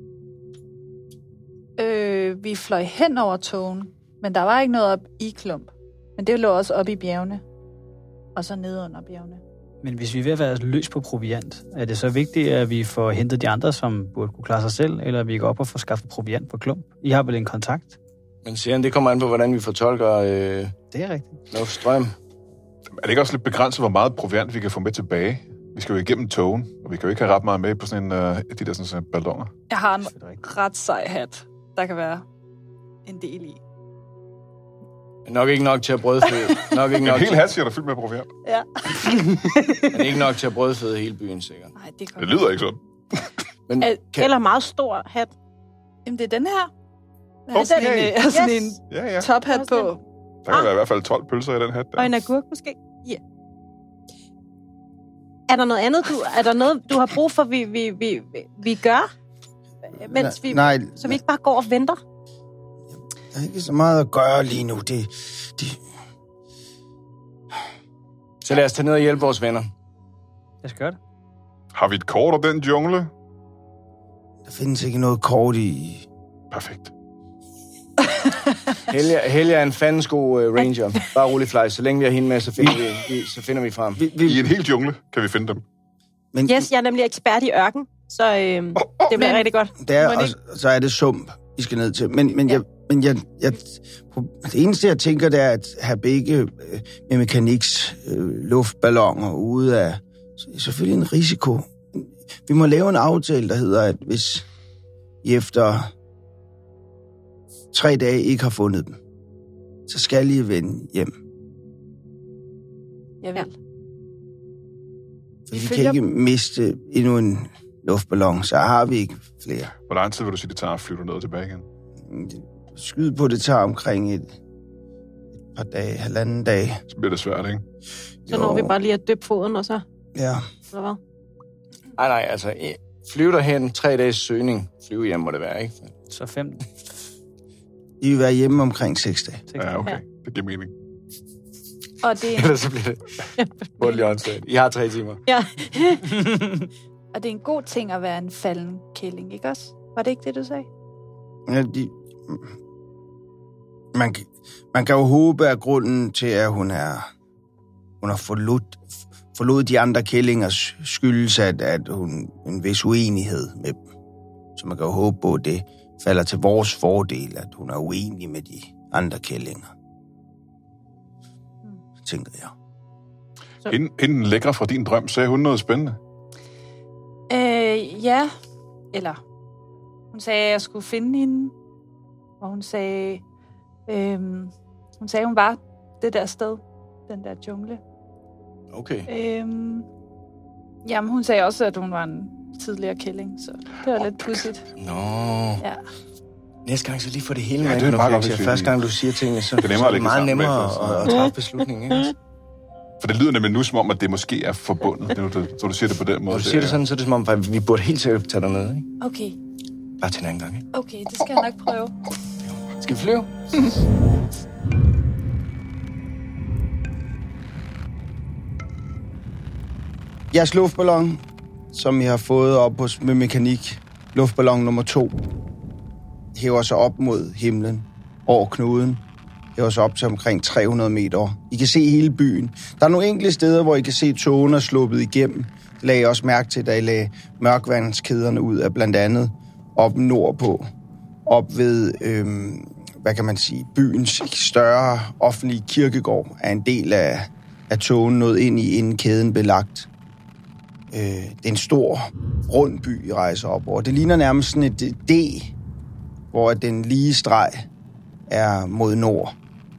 D: Vi fløj hen over togen, men der var ikke noget op i klump. Men det lå også op i bjergene, og så nede under bjergene.
C: Men hvis vi er ved at være løs på proviant, er det så vigtigt, at vi får hentet de andre, som burde kunne klare sig selv, eller at vi går op og får skaffet proviant på klump? I har vel en kontakt?
F: Men siger det kommer an på, hvordan vi fortolker
C: det er rigtigt.
F: strøm.
E: Er det ikke også lidt begrænset, hvor meget proviant vi kan få med tilbage? Vi skal jo igennem togen, og vi kan jo ikke have ret meget med på sådan de der sådan balloner.
D: Jeg har en ret sej hat, der kan være en del i.
F: Nok ikke nok til at brødføde.
E: En hel hat siger der fyldt med proviant.
D: Ja.
F: Men ikke nok til at brødføde hele byen, sikkert.
D: Nej,
E: det lyder ikke sådan.
B: Men eller meget stor hat.
D: Jamen, det er den her.
E: Okay.
D: Sådan en tophat på.
E: Der kan være i hvert fald 12 pølser i den hat. Der.
B: Og en agurk måske. Ja. Er der noget andet, du har brug for, vi gør? Mens så vi ikke bare går og venter?
A: Der er ikke så meget at gøre lige nu.
F: Så lad os tage ned og hjælpe vores venner.
C: Jeg skal gøre det.
E: Har vi et kort af den jungle?
A: Der findes ikke noget kort i...
E: Perfekt.
F: Helge er en fandens god ranger. Bare rolig fly. Så længe vi har hende med, så finder vi frem.
E: I en hel jungle kan vi finde dem.
B: Men, jeg er nemlig ekspert i ørken, så det bliver rigtig godt.
A: Så er det sump, I skal ned til. Men det eneste, jeg tænker, det er at have begge med mekaniks luftballoner ude af... Selvfølgelig en risiko. Vi må lave en aftale, der hedder, at hvis I efter 3 dage ikke har fundet dem, så skal I vende hjem.
D: Jeg vil.
A: For vi kan ikke miste endnu en luftballon, så har vi ikke flere.
E: Hvor lang tid vil du sige, det tager at flyve ned og tilbage igen?
A: Skyd på, det tager omkring et par dage, 1,5 dag.
E: Så bliver det svært, ikke?
B: Så når vi bare lige at døbe foden, og så...
A: Ja.
B: Eller hvad?
F: Nej, altså, flyve derhen, 3 dages søgning. Flyve hjem må det være, ikke?
C: Så 5.
A: I vil være hjemme omkring 6 dage.
E: Ja, okay. Det giver mening.
D: Og det...
F: Ellers så bliver det hurtigt åndssvagt. I har 3 timer.
B: Ja.
D: Og det er en god ting at være en falden kælling, ikke også? Var det ikke det, du sagde?
A: Ja, man kan jo håbe, at grunden til, at hun har forlod de andre kællingers skyldes, at hun en vis uenighed med dem. Så man kan jo håbe på, at det falder til vores fordel, at hun er uenig med de andre kællinger. Tænker jeg.
E: Hende den lækre fra din drøm, sagde hun noget spændende?
D: Ja. Eller, hun sagde, at jeg skulle finde hende. Og hun sagde, hun var det der sted, den der jungle.
F: Okay.
D: Jamen, hun sagde også, at hun var en tidligere kælling, så det var lidt pudsigt.
F: Nå.
D: Ja.
F: Næste gang så lige få det hele med.
E: Ja, det er bare godt,
F: første gang, du siger tingene, så
E: det
F: er det meget nemmere at træffe beslutningen, ikke?
E: For det lyder nemlig nu, som om, at det måske er forbundet, så du siger det på den måde.
F: Når du siger det sådan, så er det som om, at vi burde helt sikkert tage dernede, ikke?
D: Okay.
F: Bare til en anden gang, ikke?
D: Okay, det skal jeg nok prøve.
F: Skal vi flyve?
A: Jeres luftballon, som I har fået op med mekanik, luftballon nummer 2, hæver sig op mod himlen over knuden. Hæver sig op til omkring 300 meter. I kan se hele byen. Der er nogle enkelte steder, hvor I kan se togene er sluppet igennem. Det lagde I også mærke til, da I lagde mørkvandskæderne ud af blandt andet op nordpå. Op ved, hvad kan man sige, byens større offentlige kirkegård er en del af togen nået ind i, inden kæden blev lagt. Det er en stor, rund by, I rejser op over. Det ligner nærmest sådan et D, hvor den lige streg er mod nord.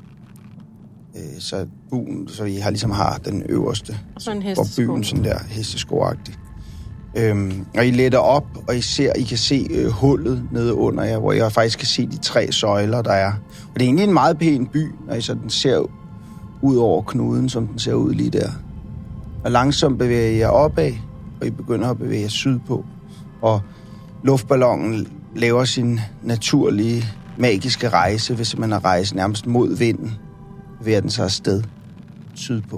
A: Så buen, så I har ligesom den øverste.
B: Og så en
A: hestesko. Hvor byen sådan der hesteskoagtig. Og I letter op, og I kan se hullet nede under jer, hvor I faktisk kan se de 3 søjler, der er. Og det er egentlig en meget pæn by, når I sådan ser ud over knuden, som den ser ud lige der. Og langsomt bevæger I jer opad, og I begynder at bevæge jer sydpå. Og luftballonen laver sin naturlige, magiske rejse, hvis man har rejst nærmest mod vinden, bevæger den sig afsted sydpå.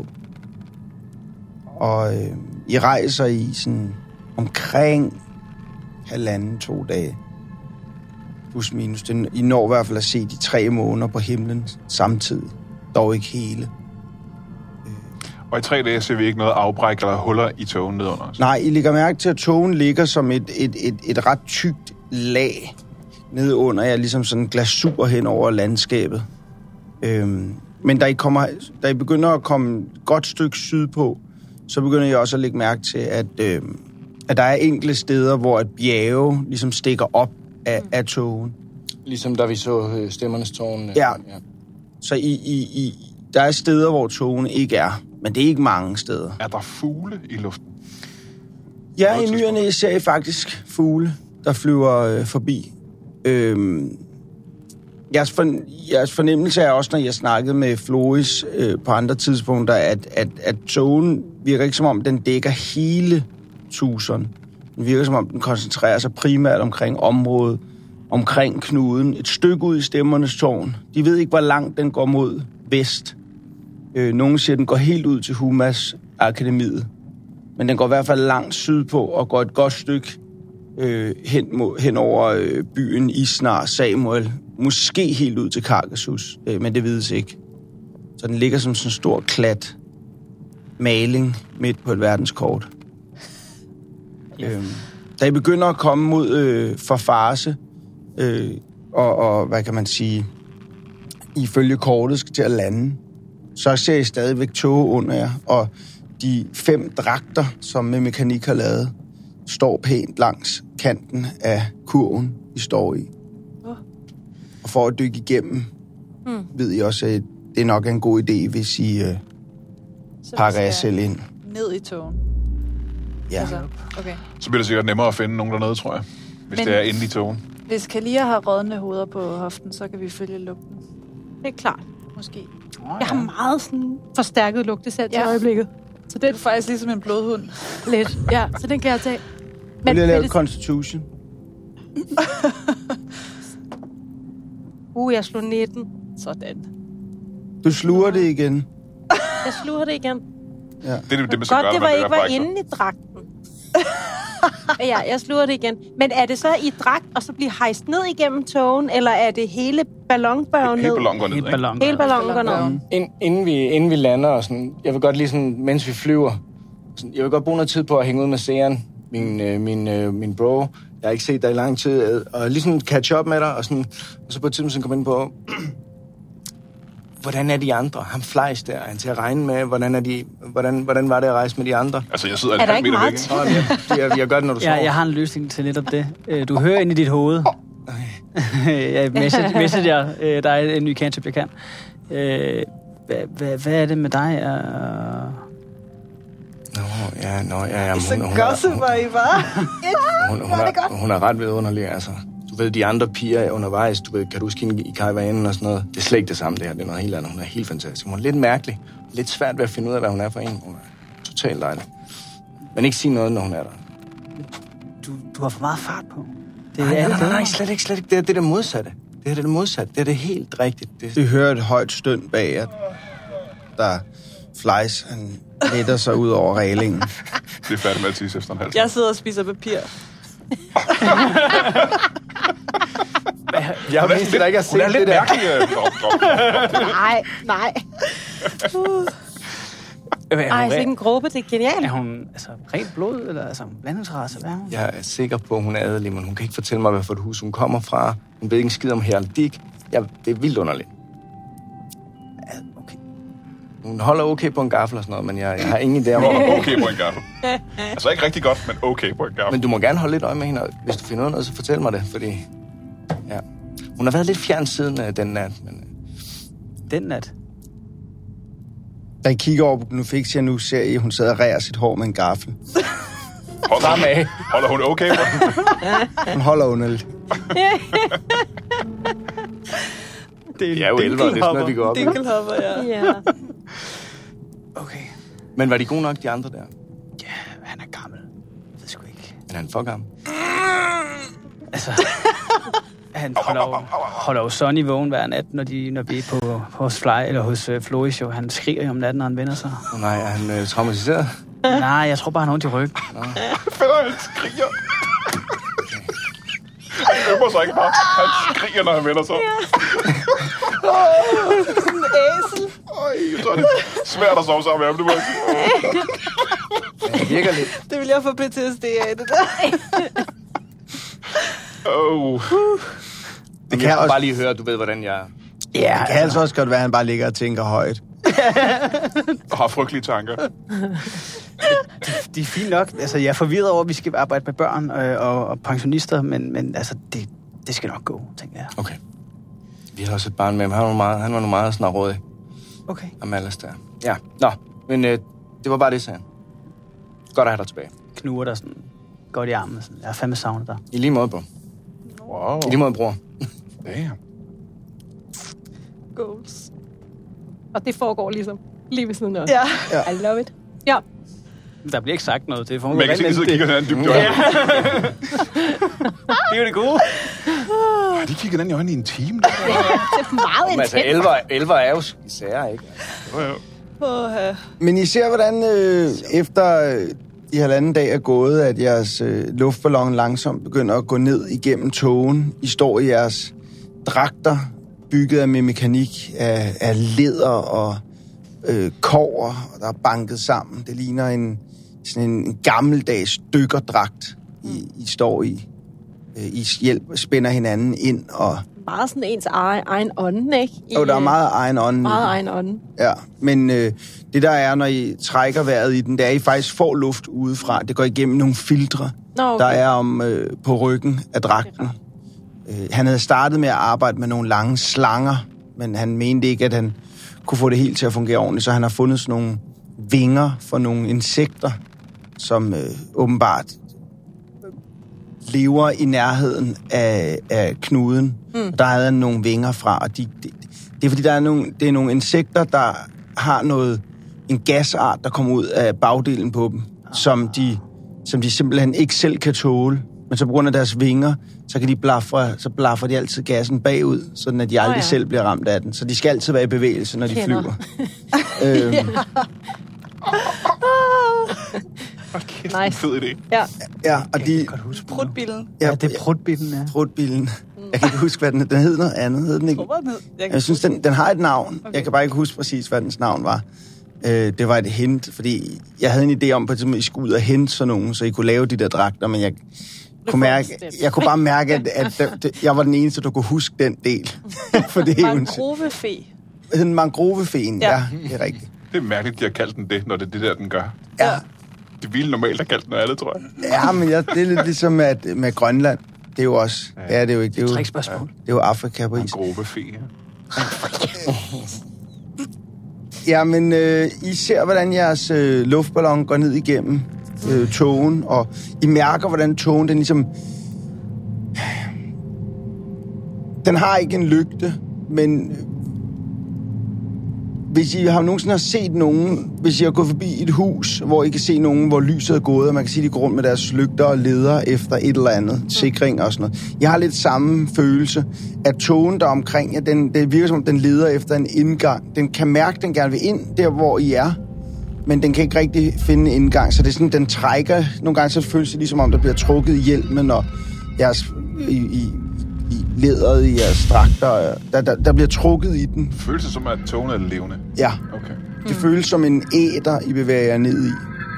A: Og I rejser i sådan omkring 1,5-2 dage. Plus minus. I når i hvert fald at se de 3 måner på himlen samtidig. Dog ikke hele.
E: Og i 3D ser vi ikke noget afbræk eller huller i tågen nedenunder os.
A: Nej, I lægger mærke til, at tågen ligger som et ret tykt lag nede under jer, ligesom sådan en glasur hen over landskabet. Men da I begynder at komme et godt stykke sydpå, så begynder I også at lægge mærke til, at der er enkelte steder, hvor et bjerge ligesom stikker op af tågen.
F: Ligesom da vi så Stemmernes Tårn.
A: Ja. Så der er steder, hvor tågen ikke er, men det er ikke mange steder.
E: Er der fugle i luften?
A: Ja, i ny og næ ser I faktisk fugle, der flyver forbi. Jeres fornemmelse er også, når jeg snakkede med Floris på andre tidspunkter, at tågen virker ikke som om, den dækker hele Tucson. Den virker som om, den koncentrerer sig primært omkring området, omkring knuden, et stykke ud i Stemmernes Tårn. De ved ikke, hvor langt den går mod vest. Nogle siger, at den går helt ud til Humas Akademiet. Men den går i hvert fald langt sydpå og går et godt stykke hen over byen Isnar, Samuel. Måske helt ud til Karkasus, men det vides ikke. Så den ligger som sådan en stor klat maling midt på et verdenskort. Da I begynder at komme mod Forfarse, og hvad kan man sige, ifølge kortet skal til at lande, så ser I stadigvæk tåge under jer, og de 5 dragter, som med mekanik har lavet, står pænt langs kanten af kurven, I står i. Og for at dykke igennem, ved I også, at det nok er en god idé, hvis I pakker jer selv ind.
D: Ned i tågen.
A: Ja.
D: Altså, okay.
E: Så bliver det sikkert nemmere at finde nogen dernede, tror jeg. Hvis det er inde i tågen.
D: Hvis Kalia har rådne hoveder på hoften, så kan vi følge lugten.
B: Det er klart.
D: Måske.
B: Jeg har meget sådan forstærket lugtesans i øjeblikket.
D: Så det er faktisk ligesom en blodhund.
B: Lidt, ja. Så den kan jeg tage.
A: Men vil jeg lave Constitution?
B: Jeg slog 19.
D: Sådan.
A: Du sluger det igen.
B: Jeg sluger det igen.
A: Ja.
E: Det man skal
B: godt,
E: gøre,
B: det var ikke var inde i dragten. Ja, jeg sluger det igen. Men er det så i dragt, og så bliver hejst ned igennem togen, eller er det hele ballonbørn ned?
E: Hele ballon går ned, ikke?
B: Hele ballon går ned.
F: Inden vi lander, og sådan, jeg vil godt lige sådan, mens vi flyver, sådan, jeg vil godt bruge noget tid på at hænge ud med seeren, min bro. Jeg har ikke set dig i lang tid, og lige sådan catch up med dig, og så på et tidspunkt komme ind på, hvordan er de andre? Han Fleisch der, han til at regne med, hvordan var det at rejse med de andre?
E: Altså, jeg sidder en halv meter væk.
F: Jeg gør det, når du sover.
C: Jeg har en løsning til netop det. Du hører ind i dit hoved. Jeg messenger der er en ny cantrip, jeg kan. Hvad er det med dig?
D: Så gossiper I bare.
F: Hun er ret vidunderlig, altså. Du ved, de andre piger er undervejs, du ved, kan du huske hende i karavanen og sådan noget. Det er slet ikke det samme, det her. Det er noget helt andet. Hun er helt fantastisk. Hun er lidt mærkelig. Lidt svært ved at finde ud af, hvad hun er for en. Hun er totalt dejlig. Men ikke sige noget, når hun er der.
C: Du har for meget fart på.
F: Nej, slet ikke. Det er det modsatte. Det er det modsatte. Det er det helt rigtigt.
A: Det hører et højt støn bag jer, der Fleisch, han letter sig ud over reglingen.
E: Det er færdigt med at tisse efter en halv.
D: Jeg sidder og spiser papir.
F: Jeg har vist, at der ikke har set det der.
E: Hun er lidt mærkelig.
B: Nej. Ej, så en gruppe, det er genialt.
C: Er hun rent blod, eller blandingsrace? Hvad er hun?
F: Jeg er sikker på, at hun er adelig, men hun kan ikke fortælle mig, hvad for et hus hun kommer fra. Hun ved ikke en skid om heraldik. Det er vildt underligt.
C: Okay.
F: Hun holder okay på en gaffel og sådan noget, men jeg har ingen idé om...
E: Hun holder okay på en gaffel. Altså ikke rigtig godt, men okay på en gaffel.
F: Men du må gerne holde lidt øje med hende, og hvis du finder noget, så fortæl mig det, fordi... Ja. Hun har været lidt fjern siden den nat, men...
C: Den nat?
A: Da I kigger over på Nufixia nu, ser I, at hun sidder og rærer sit hår med en gaffel.
E: Holder hun okay på den?
A: Hun holder underligt.
F: Det er jo 11, det er sådan noget, vi går op i.
D: Dinkelhopper, ja.
C: Okay.
F: Men var de gode nok, de andre der?
C: Ja, han er gammel. Jeg ved sgu ikke.
F: Men han er for gammel.
C: Altså... Han holder jo Sonny vågen hver nat, når vi er hos Fly, eller hos Floris jo. Han skriger jo om natten, når han vender sig.
F: Nej, er han traumatiseret?
C: Nej, jeg tror bare, han har ondt i ryggen.
E: Fætter, han skriger. Han ømmer sig ikke bare. Han skriger, når han vender sig.
D: Sådan en æsel.
E: Jeg tror, det er svært at sove sammen med ham, det må jeg sige.
F: Det virker lidt.
D: Det vil jeg få PTSD af, det der.
F: Det kan jeg også bare lige høre, du ved, hvordan jeg...
A: Ja, det kan altså også godt være, at han bare ligger og tænker højt.
E: Og har frygtelige tanker.
C: Det er fint nok. Altså, jeg er forvirret over, at vi skal arbejde med børn og pensionister, men altså, det skal nok gå, tænker jeg.
F: Okay. Vi har også et barn med ham. Han var nu meget snarrådig.
C: Okay.
F: Amalas der. Ja, nå. Men det var bare det, sagde han. Godt at have dig tilbage.
C: Knuger der sådan godt i armen. Sådan. Jeg har fandme savnet dig.
F: I lige måde, bror.
E: Wow.
F: I lige måde, bror.
E: Damn.
D: Goals.
B: Og det foregår ligesom lige ved siden af.
D: Ja.
B: I love it. Ja.
C: Der bliver ikke sagt noget. Det
E: Man kan se, at de sidder og kigger hinanden dybt i øjnene.
C: Det er jo det gode.
E: De kigger hinanden i øjnene i en time.
B: Det er meget
F: Men altså, elver er jo især, ikke?
E: Jo.
A: Men I ser, hvordan efter de halvanden dag er gået, at jeres luftballon langsomt begynder at gå ned igennem tågen. I står i jeres dragter, bygget af med mekanik, af læder og kobber, der er banket sammen. Det ligner sådan en gammeldags dykkerdragt, I står i. I spænder hinanden ind og...
B: Meget sådan ens egen ånde, ikke?
A: Der er meget egen ånde.
B: Meget egen ånde.
A: Ja, men det der er, når I trækker vejret i den, det er, at I faktisk får luft udefra. Det går igennem nogle filtre, der er på ryggen af dragten. Han havde startet med at arbejde med nogle lange slanger, men han mente ikke, at han kunne få det helt til at fungere ordentligt, så han har fundet sådan nogle vinger for nogle insekter, som åbenbart lever i nærheden af knuden. Der havde han nogle vinger fra, og det er fordi, det er nogle insekter, der har en gasart, der kommer ud af bagdelen på dem, som de simpelthen ikke selv kan tåle. Men så på grund af deres vinger, så kan de blaffer de altid gassen bagud, sådan at de aldrig selv bliver ramt af den. Så de skal altid være i bevægelse, når de flyver.
E: Okay, nice. Fed idé.
A: Ja, og de...
D: Prutbilen.
C: Ja, det er prutbilen, ja.
A: Prutbilen. Jeg kan ikke huske, hvad den hed noget andet. Hed den ikke? Jeg synes, den har et navn. Okay. Jeg kan bare ikke huske præcis, hvad dens navn var. Det var et hint, fordi jeg havde en idé om, at I skulle ud og hente sådan nogen, så I kunne lave de der dragter, men jeg kunne bare mærke, at jeg var den eneste, der kunne huske den del. For det er
D: Mangrovefe.
A: Den mangrovefeen, ja, det er rigtigt.
E: Det er mærkeligt, de har kaldt den det, når det er det der, den gør.
A: Ja.
E: Det ville normalt have kaldt den noget andet, tror jeg.
A: Ja, men det er lidt ligesom med Grønland. Det er jo også... Ja, det er jo ikke... Det er
C: spørgsmål.
A: Det er jo Afrika på is.
E: Mangrovefe,
A: Ja, men I ser, hvordan jeres luftballon går ned igennem tågen, og I mærker, hvordan tågen, den ligesom... Den har ikke en lygte, men hvis I har nogensinde har set nogen, hvis I har gået forbi et hus, hvor I kan se nogen, hvor lyset er gået, og man kan sige, at de går rundt med deres lygter og leder efter et eller andet, sikring og sådan noget. Jeg har lidt samme følelse, at tågen der omkring jer, det virker som om, den leder efter en indgang. Den kan mærke, at den gerne vil ind der, hvor I er, men den kan ikke rigtig finde en indgang, så det er sådan, den trækker. Nogle gange så føles det ligesom om, der bliver trukket i hjelmen, og jeres... i lederet i jeres dragter, der bliver trukket i den.
E: Føles det som, at togen er levende?
A: Ja.
E: Okay.
A: Det føles som en æder, I bevæger jer ned i.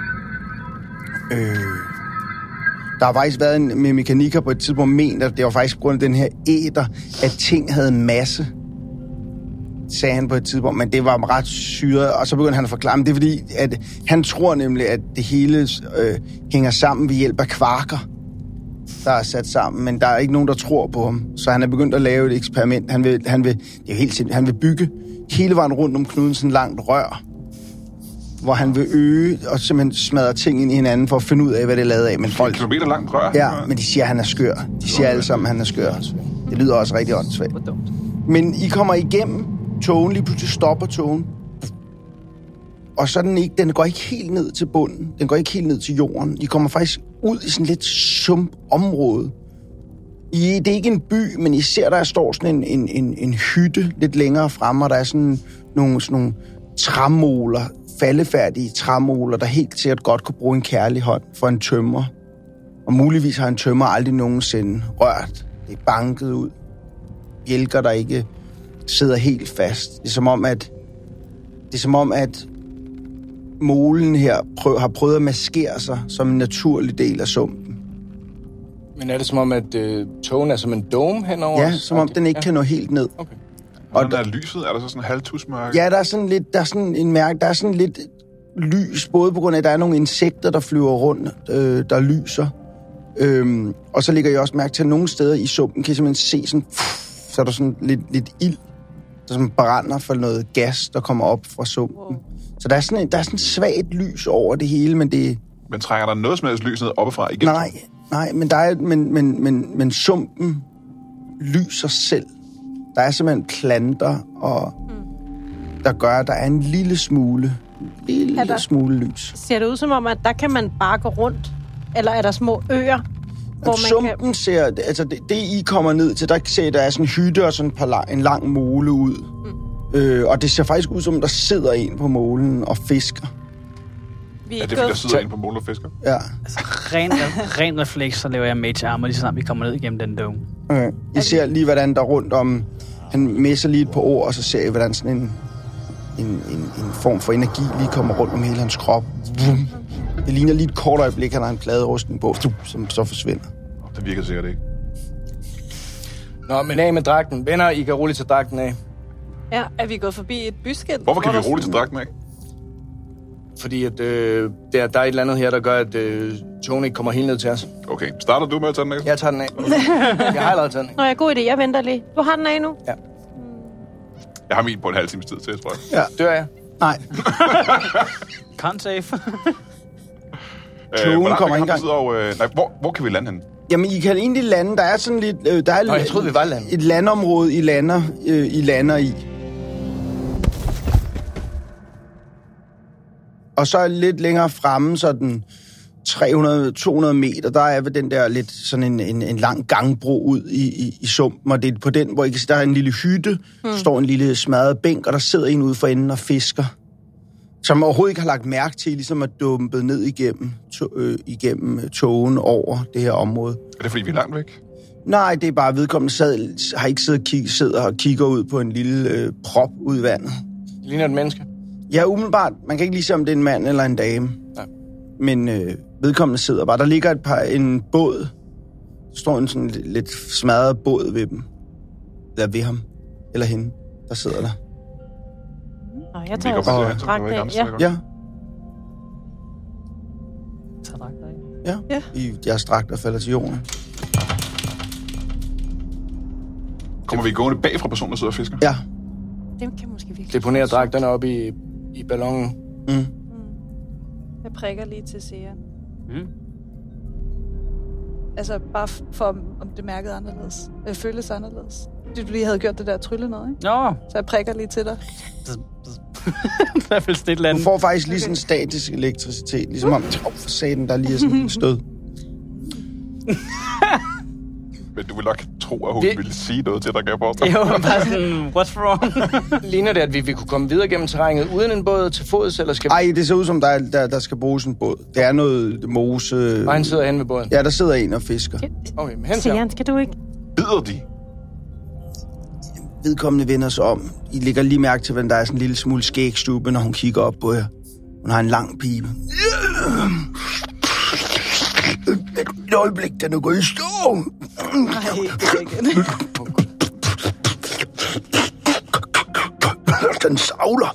A: Der har faktisk været med mekanikker på et tidspunkt ment, at det var faktisk på grund af den her æder, at ting havde masse, sagde han på et tidspunkt, men det var ret syret, og så begyndte han at forklare, men det er fordi, at han tror nemlig, at det hele hænger sammen ved hjælp af kvarker, der er sat sammen, men der er ikke nogen, der tror på ham. Så han er begyndt at lave et eksperiment. Han vil, det er jo helt simpelt, han vil bygge hele vejen rundt om knuden sådan langt rør, hvor han vil øge og simpelthen smadre ting ind i hinanden for at finde ud af, hvad det er lavet af. Men folk,
E: kilometer langt rør?
A: Ja, men de siger, at han er skør. De siger alle sammen, at han er skør. Det lyder også rigtig åndssvagt. Men I kommer igennem togen, lige pludselig stopper togen. Og så den går ikke helt ned til bunden. Den går ikke helt ned til jorden. I kommer faktisk ud i sådan lidt sumpområde. Det er ikke en by, men I ser, der står sådan en hytte lidt længere fremme, og der er sådan nogle træmoler, faldefærdige træmoler, der helt sikkert godt kunne bruge en kærlig hånd for en tømrer. Og muligvis har en tømrer aldrig nogensinde rørt. Det er banket ud. Bjælker, der ikke sidder helt fast. Det er som om, at det er som om, at molen her har prøvet at maskere sig som en naturlig del af sumpen.
F: Men er det som om, at togen er som en dome henover?
A: Ja, som om den ikke kan nå helt ned.
E: Okay. Hvordan er lyset? Er der så sådan en halvtusmørke?
A: Ja, der er sådan lidt lys, både på grund af, at der er nogle insekter, der flyver rundt, der lyser. Og så lægger jeg også mærke til, at nogle steder i sumpen kan jeg simpelthen se sådan, så er der sådan lidt ild, der som brænder for noget gas, der kommer op fra sumpen. Så der er sådan svagt lys over det hele, men det...
E: Men trænger der noget som helst lys ned oppefra igen?
A: Nej, men sumpen lyser selv. Der er simpelthen planter, og der gør, at der er en lille smule lys.
B: Ser det ud som om, at der kan man bare gå rundt? Eller er der små øer, hvor
A: sumpen
B: man kan...
A: ser... Altså, det I kommer ned til, der ser der er sådan en hytte og sådan en lang mole ud. Og det ser faktisk ud som, der sidder en på molen og fisker.
E: Er det, fordi der sidder en på molen og fisker?
A: Ja.
C: Altså, ren refleks, så laver jeg mage armor, lige så snart vi kommer ned igennem den dome.
A: Okay. I ser lige, hvordan der rundt om... Han messer lige et par ord, og så ser I, hvordan sådan en form for energi lige kommer rundt om hele hans krop. Det ligner lige et kort øjeblik, han har en pladerustning på, som så forsvinder.
E: Det virker sikkert ikke.
F: Nå, men af med dragten. Venner, I kan roligt tage dragten af.
D: Ja, er vi gået forbi et byskilt?
E: Hvorfor kan vi roligt tage dragten af?
F: Fordi at, der er et eller andet her, der gør, at togen ikke kommer helt ned til os.
E: Okay, starter du med at tage den af?
F: Jeg tager den af. Jeg har allerede taget den af.
B: Nå, ja, god idé. Jeg venter lige. Du har den af nu?
F: Ja.
E: Jeg har min på en halv times tid til, tror jeg.
A: Ja.
F: Dør jeg?
A: Nej.
C: Can't save.
A: Togen kommer ikke engang.
E: Hvor kan vi lande henne?
A: Jamen, I kan egentlig lande. Der er sådan lidt...
F: jeg troede, vi var landet.
A: Et landområde, I lander i. Og så lidt længere fremme, sådan 300-200 meter, der er ved den der lidt sådan en lang gangbro ud i sumpen, og det er på den, hvor I kan se, der er en lille hytte, står en lille smadret bænk, og der sidder en ude for enden og fisker, som overhovedet ikke har lagt mærke til, ligesom at dumpet ned igennem togen over det her område.
E: Er det, fordi vi er langt væk?
A: Nej, det er bare vedkommende har ikke sidder og kigger ud på en lille prop ud i vandet.
F: Det ligner et menneske.
A: Ja, umiddelbart. Man kan ikke lige se, om det er en mand eller en dame. Nej. Men vedkommende sidder bare. Der ligger en båd. Der står en sådan lidt smadret båd ved dem. Eller ved ham. Eller hende, der sidder der.
B: Nå, jeg tager også dragt af.
A: Ja.
C: Tag dragt af.
A: Ja. Jeres dragter falder til jorden.
E: Kommer vi gående bag fra personen, der sidder og fisker?
A: Ja.
B: Dem kan måske virkelig...
F: Deponerer dragterne op i ballonen.
D: Jeg prikker lige til seeren. Altså, bare for om det mærkede anderledes. Føles anderledes. Du lige havde gjort det der trylle noget, ikke?
C: Nå.
D: Så jeg prikker lige til dig.
C: I hvert fald stille land.
A: Du får faktisk lige sådan statisk elektricitet. Ligesom om, for satan, der lige er sådan en stød.
E: Men du vil nok tro, at hun ville sige noget til dig, kan jeg forestille.
C: Jo, bare sådan, what's wrong?
F: Ligner det, at vi kunne komme videre gennem terrænet uden en båd til fods, eller skal...
A: Ej, det ser ud som, der skal bruges en båd. Det er noget mose...
F: Og han sidder hen ved båden?
A: Ja, der sidder en og fisker.
F: Okay, men hen
B: Seeren, skal du ikke...
E: Bider de?
A: Vedkommende vender sig om. I lægger lige mærke til, hvordan der er sådan en lille smule skægstube, når hun kigger op på jer. Hun har en lang pibe. Et øjeblik, den er gået i stå.
D: Nej, ikke.
A: Den savler.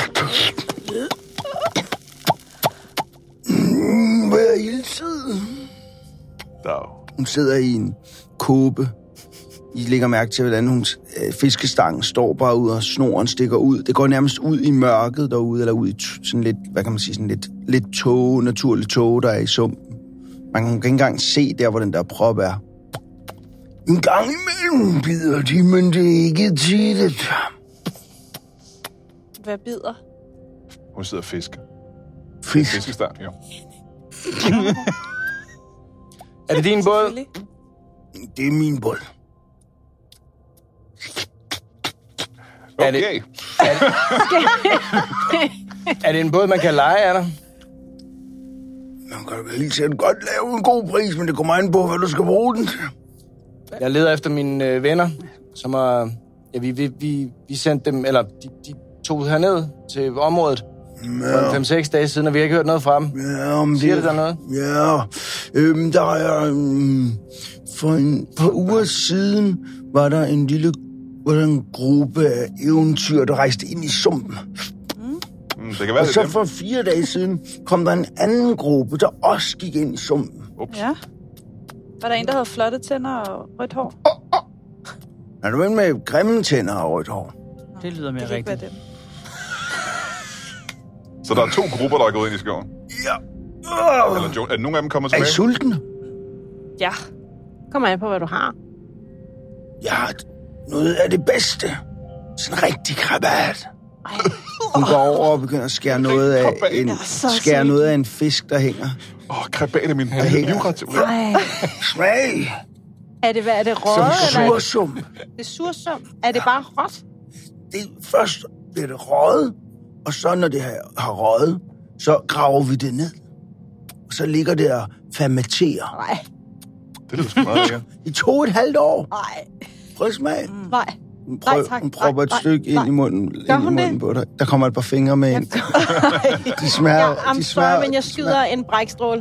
A: Hvad er ildtid? Hun sidder i en kåbe. I lægger mærke til, hvordan hun fiskestangen står bare ud, og snoren stikker ud. Det går nærmest ud i mørket derude, eller ud i sådan lidt, hvad kan man sige, sådan lidt tåge, naturlig tåge, der er i sumpen. Man kan ikke engang se der, hvor den der prop er. En gang imellem bider de, men det er ikke tidligt.
D: Hvad bider?
E: Hun sidder og fisker.
A: Fiskestang,
E: ja.
F: Er det din båd?
A: Det er min båd.
E: Okay.
F: Er det en båd, man kan lege af dig?
A: Man kan helt sikkert godt lave en god pris, men det kommer an på, hvad du skal bruge den til.
F: Jeg leder efter mine venner, som har... Ja, vi sendte dem... Eller de tog herned til området for 5-6 dage siden, og vi har ikke hørt noget fra dem.
A: Ja,
F: siger det der noget?
A: Ja, der er... for et par uger siden var der en gruppe af eventyr, der rejste ind i sumpen.
E: Det kan være,
A: og så for 4 dage siden kom der en anden gruppe, der også gik ind i sumpen.
D: Ups. Ja. Var der en, der havde flotte tænder og rødt hår?
A: Er du en med grimme tænder og rødt hår?
C: Det lyder mere rigtigt.
E: Så der er 2 grupper, der er gået ind i skoven?
A: Ja.
E: Eller, er nogen af dem kommet tilbage?
A: Er I sultne?
D: Ja.
B: Kommer an på, hvad du har.
A: Jeg har noget af det bedste. Sådan en rigtig krabat. Hun går over og begynder at skære noget af en fisk, der hænger.
E: Krabat er min livret.
A: Smag!
B: Er det røget?
A: Som sursum.
B: Det er sursum. Er det bare råt?
A: Først bliver det røget, og så når det har røget, så graver vi det ned. Og så ligger det og fermenterer.
B: Nej.
E: Det lyder sgu meget, ja.
A: I 2,5 år.
B: Nej.
A: Prøv at smage.
B: Nej.
A: Hun propper et stykke ind i munden på dig. Der kommer et par fingre med ind. De smager...
B: men jeg skyder en brækstråle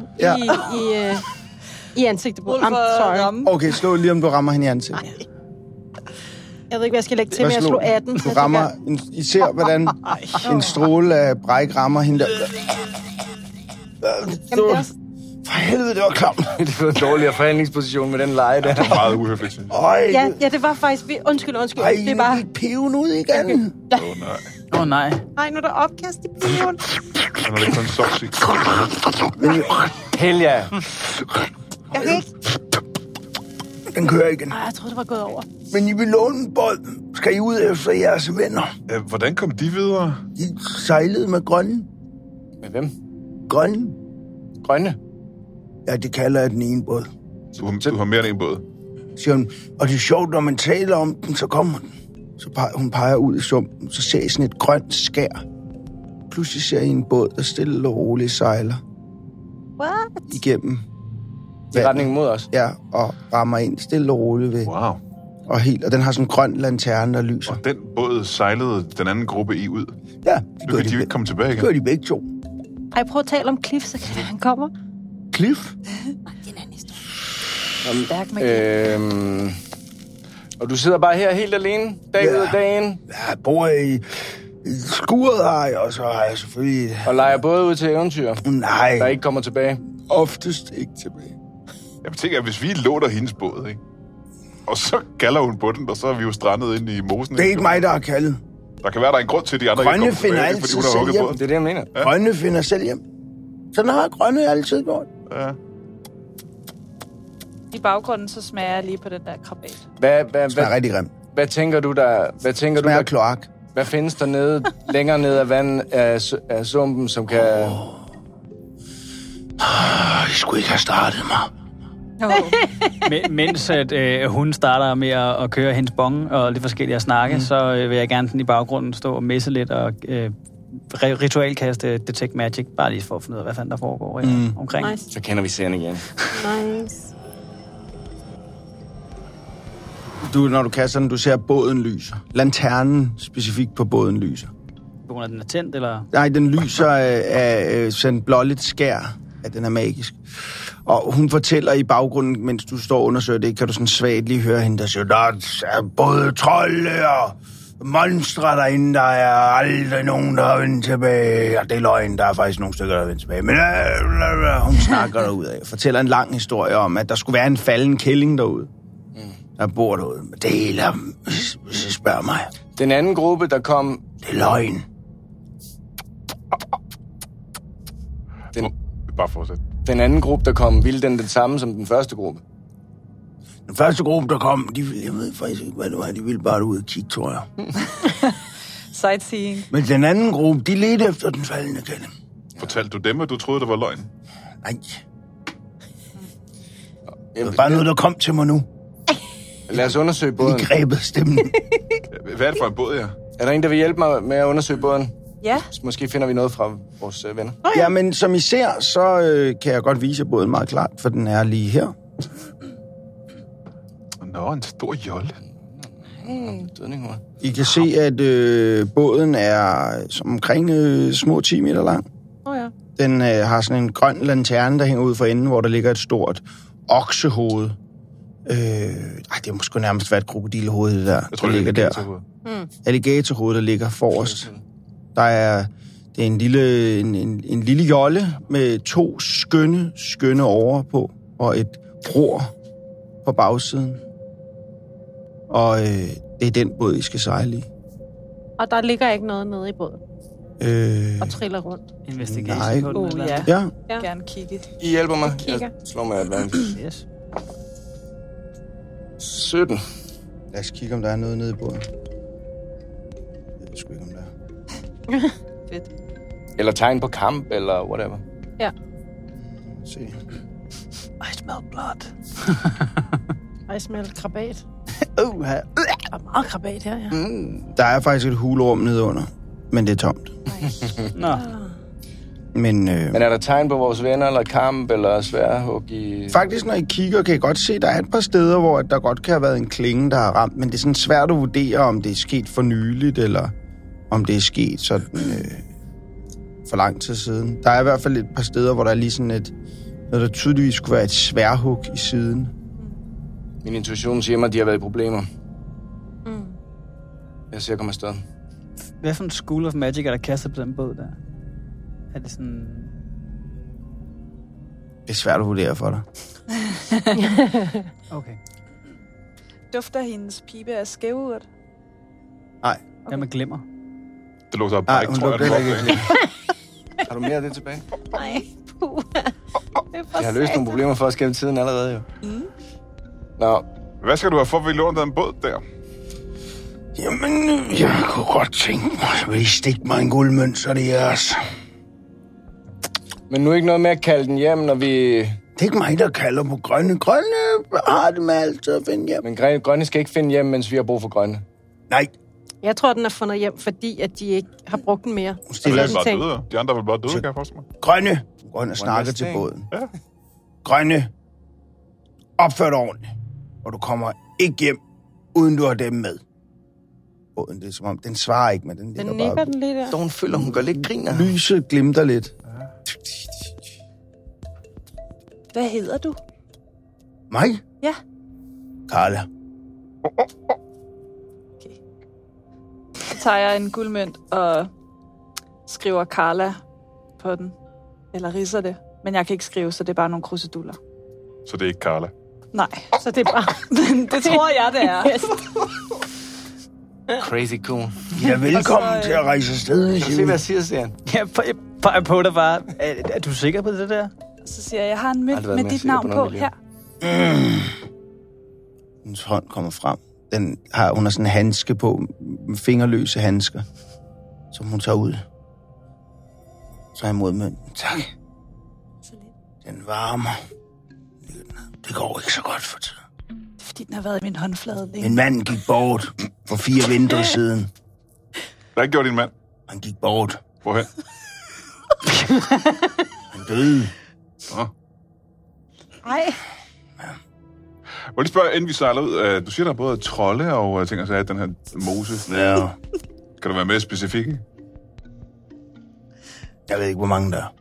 B: i ansigtet på. I'm sorry.
A: Okay, slå lige, om du rammer hende i ansigtet.
B: Jeg ved ikke, hvad jeg skal lægge til, men jeg slog 18.
A: Du rammer... I ser, hvordan en stråle af bræk rammer hende der. For helvede, det var klamt.
F: Det var en dårligere forhandlingsposition med den leje der.
E: Det var meget uhøfligt.
B: Ja, det var faktisk... Undskyld.
A: Ej,
B: det er bare...
A: peven ud igen.
C: Nej.
B: Nej, nu er der opkast i peven.
E: Så er det kun sovs i.
F: Helja.
B: Jeg kan ikke...
A: Den kører igen.
B: Jeg troede, det var gået over.
A: Men I vil låne en båd. Skal I ud efter jeres venner?
E: Hvordan kom de videre?
A: De sejlede med grønne.
F: Med hvem?
A: Grønne.
F: Grønne?
A: Ja, det kalder jeg den ene båd.
E: Du har mere end en båd?
A: Siger hun, og det er sjovt, når man taler om den, så kommer den. Så hun peger ud i sumpen, så ser I sådan et grønt skær. Pludselig ser I en båd, der stille og roligt sejler.
B: What?
A: Igennem.
F: I retning mod os?
A: Ja, og rammer ind stille og roligt ved.
E: Wow.
A: Og den har sådan en grøn lanterne, der lyser.
E: Og den båd sejlede den anden gruppe i ud?
A: Ja.
E: Nu kan de jo ikke komme tilbage igen.
A: Det gør de begge to.
B: Ej, prøv at tale om Cliff, så kan han kommer.
A: Cliff?
B: Det er en anden historie. Stærk magi.
F: Og du sidder bare her helt alene, dag ud og dag ind?
A: Ja, jeg bor i skuret her, og så har jeg selvfølgelig...
F: Og leger både ud til eventyr?
A: Nej.
F: Der ikke kommer tilbage?
A: Oftest ikke tilbage.
E: Jeg tænker, at hvis vi låner hendes båd, ikke? Og så kalder hun på den, og så er vi jo strandet inde i mosen.
A: Det er ikke mig, der har kaldet.
E: Der kan være, der er en grund til, at de andre
A: Grønne
E: ikke kommer
A: tilbage, fordi hun har hugget båden.
F: Det er det, jeg mener.
A: Ja. Grønne finder selv hjem. Sådan har Grønne altid gjort.
E: Ja.
D: I baggrunden, så smager jeg lige på den der krabat.
A: Det smager rigtig grimt.
F: Hvad tænker du der...
A: Smager kloak.
F: Hvad findes der nede, længere ned af vandet af sumpen, som kan...
A: Jeg skulle ikke have startet mig.
C: Mens hun starter med at køre hendes bong og lidt forskellige at snakke, så vil jeg gerne i baggrunden stå og messe lidt og ritualkaste Detect Magic, bare lige for at finde ud af, hvad fanden der foregår omkring.
B: Nice.
F: Så kender vi serien igen.
B: Nice.
A: Når du kaster den, du ser båden lyser. Lanternen specifikt på båden lyser.
C: På grund af, den er tændt, eller?
A: Nej, den lyser af sådan blåligt skær, at den er magisk. Og hun fortæller i baggrunden, mens du står og undersøger det, kan du sådan svagt lige høre hende, der siger, der er både trolde og monstre derinde, der er aldrig nogen, der har vendt tilbage. Og det er løgn, der er faktisk nogle stykker, der har vendt tilbage. Men hun snakker derudad og fortæller en lang historie om, at der skulle være en falden kælling derude. Der bor derude. Men det hele er, hvis I spørger mig.
F: Den anden gruppe, der kom...
A: Det er løgn.
E: Bare fortsæt.
F: Den anden gruppe, der kom, ville den det samme som den første gruppe?
A: Den første gruppe, der kom, jeg ved faktisk ikke, hvad det var. De ville bare ud og kigge, tror jeg.
D: Sightseeing.
A: Men den anden gruppe, de ledte efter den faldende kælling.
E: Fortalte du dem, at du troede, det var løgn?
A: Nej. Det var bare noget, der kom til mig nu.
F: Lad os undersøge båden.
A: I grebet stemmen.
E: Hvad er det for en båd, ja?
F: Er der en, der vil hjælpe mig med at undersøge båden?
D: Ja.
F: Måske finder vi noget fra vores venner.
A: Ja, men som I ser, så kan jeg godt vise båden meget klart, for den er lige her.
E: Nå, en stor jolle.
A: I kan se, at båden er omkring små 10 meter lang.
B: Ja.
A: Den har sådan en grøn lanterne, der hænger ud for enden, hvor der ligger et stort oksehoved. Det må sgu nærmest være et krokodillehoved, det der.
E: Jeg tror,
A: der ligger der. Alligatorhoved, der ligger forrest. Det er en lille jolle med 2 skønne over på, og et ror på bagsiden. Og det er den båd, I skal sejle i.
B: Og der ligger ikke noget nede i båden? Og triller rundt?
C: Investigation på den?
A: Ja.
D: Gerne kigge.
F: I hjælper mig.
B: Jeg
F: slår mig advance.
C: Yes.
F: 17.
A: Lad os kigge, om der er noget nede i båden. Jeg ved sgu ikke, om der er.
D: Fedt.
F: Eller tegn på kamp, eller whatever.
B: Ja.
A: Se.
C: I smell blood.
B: I smell krabat.
C: Der
B: er meget krabat her, ja.
A: Der er faktisk et hulrum nede under, men det er tomt.
C: Nå.
A: Men
F: er der tegn på vores venner, eller kamp, eller sværhug i...
A: Faktisk, når I kigger, kan I godt se, at der er et par steder, hvor der godt kan have været en klinge, der har ramt. Men det er sådan svært at vurdere, om det er sket for nyligt, eller om det er sket sådan for lang tid siden. Der er i hvert fald et par steder, hvor der er lige sådan noget, der tydeligvis skulle være et sværhug i siden.
F: Min intuition siger mig, at de har været i problemer. Jeg ser, komme afsted.
C: Hvad for en School of Magic er der kastet på den båd der? Er det sådan...
A: Det er svært at vurdere for dig.
C: Okay.
D: Dufter hendes pibe af skæveurt?
A: Nej.
C: Hvad med glimmer?
E: Det lugter bare ikke, tror jeg.
F: Har du mere af det tilbage?
B: Nej, puh.
F: Jeg har løst nogle problemer for os gennem tiden allerede, jo. Nå.
E: Hvad skal du have for, at vi låner den båd der?
A: Jamen, jeg kunne godt tænke mig, at I stikke mig en guldmønt, så det er jeres.
F: Men nu ikke noget med at kalde den hjem, når vi...
A: Det er ikke mig, der kalder på grønne. Grønne har det med altid at finde hjem.
F: Men grønne skal ikke finde hjem, mens vi har brug for grønne.
A: Nej.
B: Jeg tror, den er fundet hjem, fordi at de ikke har brugt den mere.
E: De er bare døde. De andre er bare døde, kan jeg forestille mig.
A: Grønne. Grønne snakker til båden.
E: Ja.
A: Grønne. Opfør dig ordentligt. Og du kommer ikke hjem, uden du har dem med. Båden, det er som om, den svarer ikke, men den ligger
B: den
A: bare...
B: Den lidt der.
F: Så hun føler, hun gør lidt griner.
A: Lyset glimter lidt.
D: Hvad hedder du?
A: Mig?
D: Ja.
A: Carla.
D: Okay. Så tager jeg en guldmønt og skriver Carla på den. Eller ridser det. Men jeg kan ikke skrive, så det er bare nogle kruseduller.
E: Så det er ikke Carla?
D: Nej.
B: Så det er bare...
D: det tror jeg, det er.
B: Yes.
F: Crazy cool.
A: Ja, velkommen til at rejse afsted.
F: Jeg se, hvad jeg siger, siger han.
C: Jeg peger på dig bare. Er du sikker på det der?
D: Så siger jeg har en mønt med dit navn på her.
A: Hendes hånd kommer frem. Hun har sådan en handske på, med fingerløse handsker, som hun tager ud. Så imod mønten. Tak. Den varmer. Det går ikke så godt for tiden.
D: Det er fordi, den har været i min håndflade længe.
A: En mand gik bort for 4 vintre siden.
E: Hvad gjorde din mand?
A: Han gik bort.
E: Hvorhen?
A: Han døde.
B: Ej.
E: Må lige spørge, inden vi sejler ud. Du siger, der er både trolde og ting, altså den her mose.
A: Ja.
E: Kan du være mere specifik?
A: Jeg ved ikke, hvor mange der er.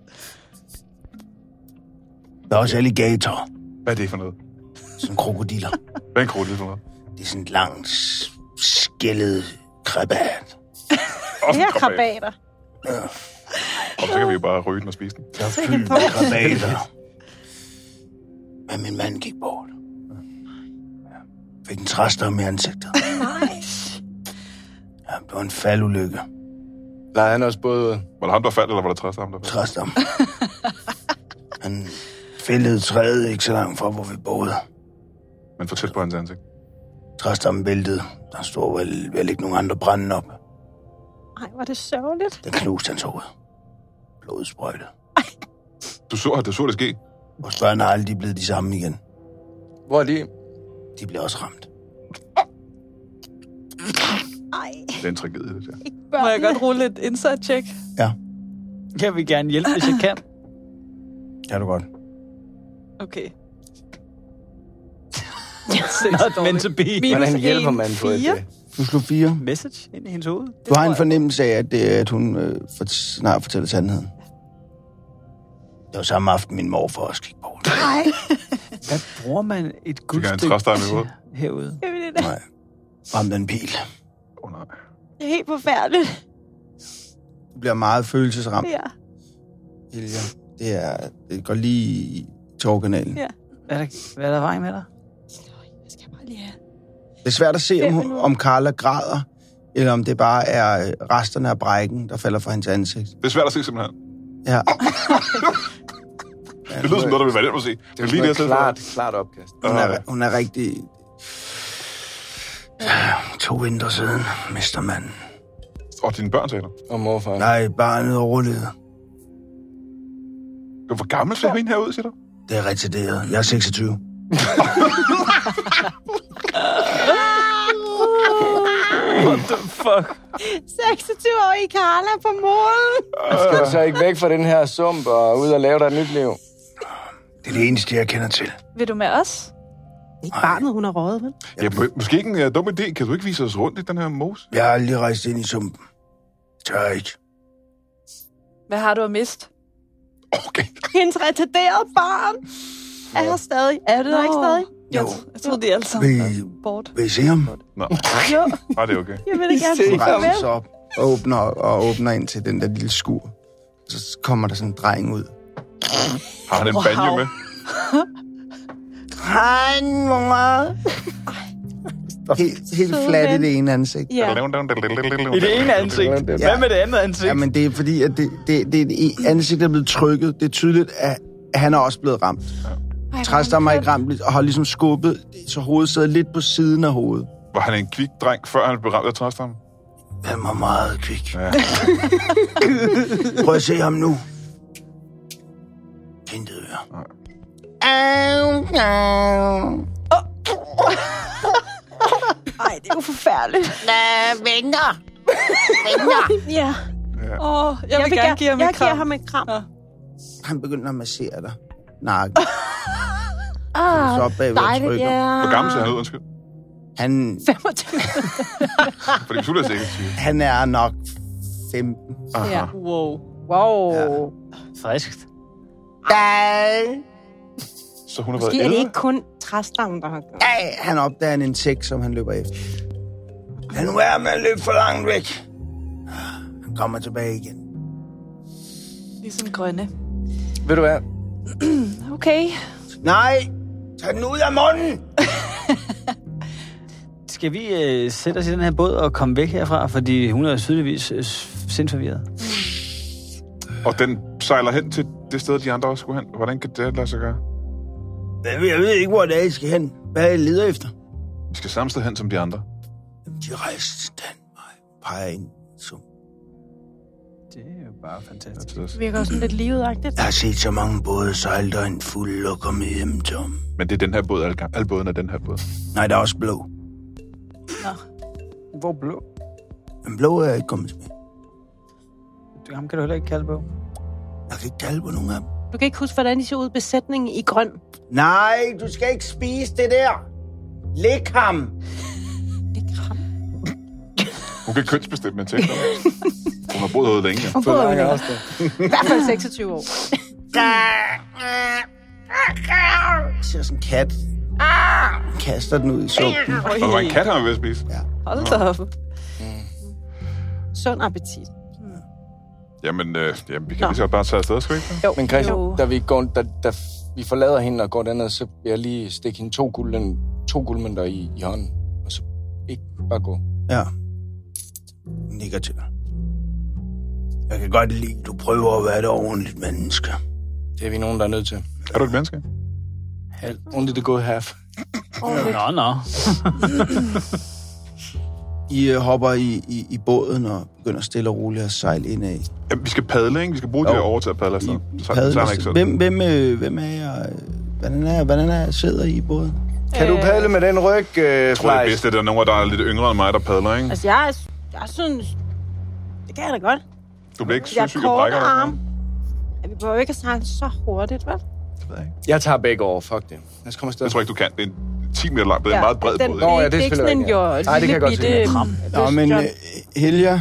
A: Der er også alligator.
E: Hvad er det for noget?
A: Sådan krokodiller.
E: Hvad er en krokodil for noget?
A: Det er sådan en lang, skældet krabat.
B: Det er krabater.
A: Ja.
E: Og så kan vi jo bare ryge den og spise den.
A: Jeg er fyldt med krabater. Men min mand gik bort. Ja. Fik en træstam i ansigtet.
B: Nice.
A: Ja, det var en faldulykke.
F: Nej, han også både...
E: Var det ham, der faldt, eller var det træstam, der faldt?
A: Træstam. Han fældede træet ikke så langt fra, hvor vi boede.
E: Men fortæl på hans ansigt.
A: Træstammen væltede. Der stod vel ikke nogen andre brænde op.
B: Ej, var det sørgeligt.
A: Den knuste hans hoved. Blodet sprøjtede.
E: Du så det ske?
A: Vores børn er aldrig blevet de samme igen.
F: Hvor er de?
A: De blev også ramt.
B: Ej.
E: Det er en tragedie, det der.
D: Må jeg godt rulle et inside-check?
A: Ja.
C: Jeg vil gerne hjælpe, hvis jeg kan.
A: Kan du godt.
D: Okay.
C: Not meant to be.
F: Hvordan hjælper man på det?
A: Du slog 4.
C: Message ind i hendes hoved.
A: Du har en fornemmelse af, at hun snart fortæller sandheden. Det var samme aften, min morfar også gik bort.
B: Nej.
C: Hvad bruger man et guldstykke herude?
A: Nej. Ramte en pil.
E: Nej.
B: Det er helt forfærdeligt.
A: Du bliver meget følelsesramt.
B: Ja.
A: Ilja. Det går lige til organalen.
B: Ja.
C: Hvad er der vej med dig?
B: Jeg skal bare lige have.
A: Det er svært at se, om Carla græder, eller om det bare er resterne af brækken, der falder fra hendes ansigt.
E: Det er svært at se, simpelthen.
A: Ja.
E: Det lyder som noget, der vil være nemt at se.
F: Det er lige det klart opkast.
A: Hun er rigtig... 2 vinter siden mister manden.
E: Og dine børn, sagde du?
F: Og morfar.
A: Nej, barnet overlevede.
E: Hvor gammel ser hende herud, siger du?
A: Det er retarderet. Jeg er 26.
C: What the fuck?
B: 26-årige Carla på målen.
F: Skal du så ikke væk fra den her sump og ud og lave dig et nyt liv?
A: Det er det eneste, jeg kender til.
D: Vil du med os?
B: Ikke barnet, hun har røget, vel?
E: Ja, måske ikke en dum idé. Kan du ikke vise os rundt i den her mose?
A: Jeg har aldrig rejst ind i sumpen. Tør ikke.
D: Hvad har du at miste?
E: Okay.
B: Hendes retarderede barn er her stadig. Er det der ikke stadig?
A: Jo.
D: Jeg troede, de alle sammen var bort.
A: Vil I se ham?
E: Nå,
B: Jo,
E: det er okay.
B: jeg vil da gerne se
A: Hun
B: farvel.
A: rejser sig op og åbner ind til den der lille skur. Så kommer der sådan en dreng ud.
E: Har han en banjo med?
A: Hej, mor. Helt flat i det ene ansigt.
B: Ja.
C: I det ene ansigt. Hvad med det andet ansigt?
A: Jamen, det er fordi, at det ansigt er blevet trykket. Det er tydeligt, at han er også blevet ramt. Træstammer er ikke ramt, og har ligesom skubbet, så hovedet sidder lidt på siden af hovedet.
E: Var han en kvik dreng, før han blev ramt af træstammen?
A: Han var meget kvik.
E: Ja.
A: Prøv at se ham nu. Intet øre.
B: Ej, det er jo forfærdeligt.
H: Venner.
B: Ja.
D: Jeg vil gerne give ham et kram.
B: Jeg giver ham et kram.
D: Ja.
A: Han begynder at massere dig. Nakken.
B: Ah,
A: Så op bagved og
B: dejligt,
A: trykker.
B: ja.
E: Hvor gammel ser han ud, undskyld?
A: Han,
B: 25.
E: Fordi du er sikkert sige.
A: han er nok 15.
E: Aha.
B: Ja.
D: Wow.
B: Wow.
C: Friskt.
E: Så hun har været
B: Måske er det
E: 11?
B: ikke kun træstammen, der har gjort.
A: Han opdager en insekt, som han løber efter. Han nu er med at løbe for langt væk. Han kommer tilbage igen.
D: Ligesom grønne.
F: Ved du hvad?
D: Okay.
A: Nej! Tag den ud af munden!
C: Skal vi sætte os i den her båd og komme væk herfra? Fordi hun er tydeligvis sindsforvirret.
E: Og den sejler hen til det sted, de andre også skulle hen. Hvordan kan det lade sig gøre?
A: Jeg ved ikke, hvor det er, I skal hen. Hvad er I leder efter?
E: Vi skal samme sted hen som de andre.
A: De rejste til Danmark. Peger ind. Så.
C: Det er jo bare fantastisk.
B: Det virker også sådan lidt livagtigt.
A: Jeg har set så mange både sejle derind fuld og komme hjem tom.
E: Men det er den her båd, alle båden er den her båd.
A: Nej, der er også blå.
C: Hvor blå?
A: Men blå er jeg ikke kommet med.
C: Ham kan du heller ikke kalde på.
A: Jeg kan ikke kalde på nogen af dem.
B: Du kan ikke huske, hvordan de ser ud besætningen i grøn.
A: Nej, du skal ikke spise det der. Læg ham.
B: Det kram.
E: Hun kan kønsbestemme en tekst. Hun har boet herude længe.
B: Hun bor jo længere. I hvert fald 26 år.
A: Jeg ser sådan en kat. Kaster den ud i sumpen.
E: Og der var en kat, han var ved at spise.
A: Ja.
D: Hold da op.
B: Sund appetit.
E: Jamen, vi kan lige så bare tage afsted, skal vi ikke?
B: Jo.
F: Men Christian,
B: Jo.
F: da vi forlader hende og går derned, så vil jeg lige stikke hende to guldmønter i hånden. Og så ikke bare gå.
A: Ja. Nikker til dig. Jeg kan godt lide, du prøver at være et ordentligt menneske.
F: Det er vi nogen, der er nødt til.
E: Er du et menneske?
F: Only the good half.
C: Nå.
A: I hopper i båden og begynder stille og roligt at sejle indad.
E: Ja, vi skal padle, ikke? Vi skal bruge det her over til at padle afsted. Så er han ikke sådan.
A: Hvem er jeg? Hvordan er sidder I i båden?
F: Kan du padle med den ryg,
E: Jeg tror, det er bedst, at der er nogen, der er lidt yngre end mig, der padler, ikke?
B: Altså, jeg synes... Det kan jeg da godt.
E: Du bliver ikke
B: Jeg
E: syg
B: er
E: og brækker
B: korte
E: dig.
B: arm. Ja, vi behøver ikke at sejle så hurtigt, vel?
E: Det ved jeg ikke.
F: Jeg tager begge over, fuck det. Lad os komme afsted.
E: Jeg tror ikke, du kan. Det er 10 meter lang. Det er en meget bred båd.
F: Det er ikke sådan en
B: nej, det kan jeg godt se.
A: Nå, men Helja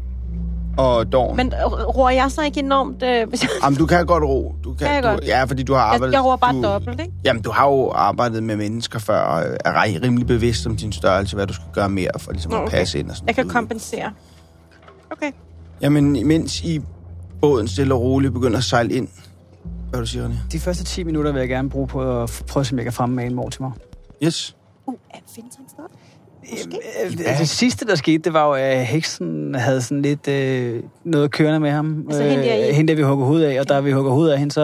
A: og Dawn.
B: Men roer jeg så ikke enormt?
A: Jamen, du kan godt ro. Ja, fordi du har arbejdet...
B: Jeg roer bare dobbelt, ikke?
A: Jamen, du har jo arbejdet med mennesker før, og er rimelig bevidst om din størrelse, hvad du skal gøre mere for ligesom at passe ind og sådan.
B: Jeg kan kompensere. Okay.
A: Jamen, mens I båden stille og roligt begynder at sejle ind. Hvad du siger, René?
C: De første 10 minutter vil jeg gerne bruge på at prøve, om jeg kan fremme en Mortimer.
A: Yes.
B: Findes han stadig?
C: Det sidste, der skete, det var jo, at heksen havde sådan lidt noget kørende med ham.
B: Altså
C: hende der, vi hugger hovedet af, og da vi hugger hovedet af hende,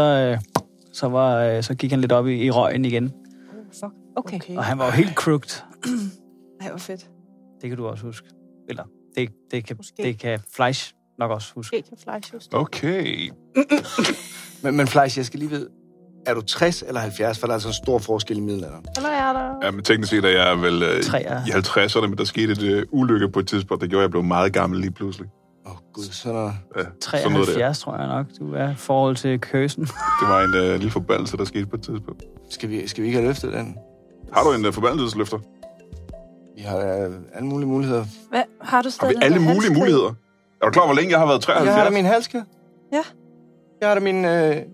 C: så gik han lidt op i røgen igen.
B: Fuck. Okay.
C: Og han var jo helt crooked.
D: Det var fedt.
C: Det kan du også huske. Eller, det kan Fleisch nok også huske.
B: Det kan Fleisch huske.
E: Okay.
F: Men Fleisch, jeg skal lige vide, er du 60 eller 70? For der er altså en stor forskel i middelalderen.
B: Eller er der...
E: Ja, men teknisk set er jeg vel i 50'erne, men der skete et ulykke på et tidspunkt, der gjorde, at jeg blev meget gammel lige pludselig.
F: Gud, så...
C: Ja, 73, tror jeg nok, du er i forhold til køsen.
E: Det var en lille forbandelse, der skete på et tidspunkt.
F: Skal vi ikke have løftet den?
E: Har du en forbandelsesløfter?
F: Vi har alle mulige muligheder.
D: Hvad? Har du stadig
E: alle mulige muligheder? Er du klar, hvor længe jeg har været 73?
F: Jeg har da min halskæde.
D: Ja.
F: Jeg har da min...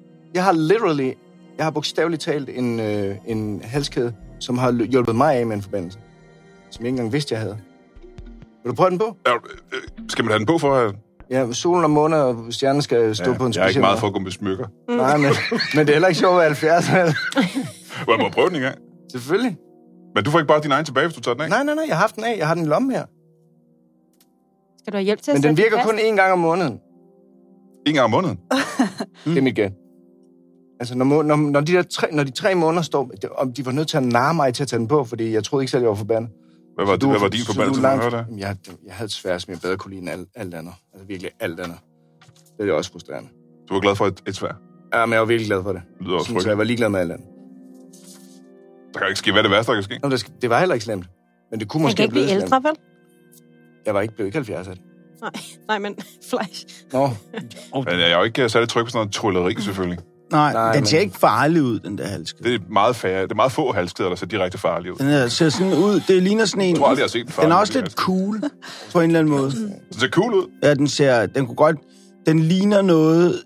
F: Jeg har bogstaveligt talt en halskæde, som har hjulpet mig af med en forbandelse. Som jeg ikke engang vidste, jeg havde. Vil du prøve den på?
E: Skal man have den på for...
F: Ja, solen og månen og stjernen skal stå på en speciel...
E: Jeg er ikke meget for at gå med smykker.
F: Nej, men det er heller ikke sjovt at 70.
E: Må jeg prøve den engang?
F: Selvfølgelig.
E: Men du får ikke bare din egen tilbage, hvis du tager den af?
F: Nej, jeg har haft den af. Jeg har den i lommen her.
B: Skal du have hjælp til at
F: men den virker kun 1 gang om måneden.
E: 1 gang om måneden?
F: Det er mit gæt. Altså, når de 3 måneder står... Om de var nødt til at narre mig til at tage den på, fordi jeg troede ikke selv, jeg var forbandet.
E: Hvad var din forbandelse?
F: Jeg havde svært, som jeg bedre kunne lide end alt andet. Altså virkelig alt andet. Det er også frustrerende.
E: Du var glad for et sværd?
F: Ja, men jeg var virkelig glad for det.
E: Det lyder også frygteligt.
F: Så jeg var ligeglad med alt andet.
E: Der kan ikke ske, hvad det værste, der kan ske.
F: Nå, det var heller ikke slemt. Men det kunne måske
B: blive slemt. Ældre, vel?
F: Jeg var blevet ikke 70 af det.
B: Nej, men Fleisch.
F: Nå.
E: Men jeg er jo ikke særlig tryg på sådan noget trylleri, selvfølgelig.
A: Nej, den ser ikke farlig ud, den der halskæde.
E: Det er meget få halskæder, der ser direkte farlige ud.
A: Den ser sådan ud, det ligner sådan en...
E: Jeg tror aldrig, jeg har set den farlig.
A: Den er også lidt cool, på en eller anden måde.
E: Den ser cool ud?
A: Ja, den ligner noget...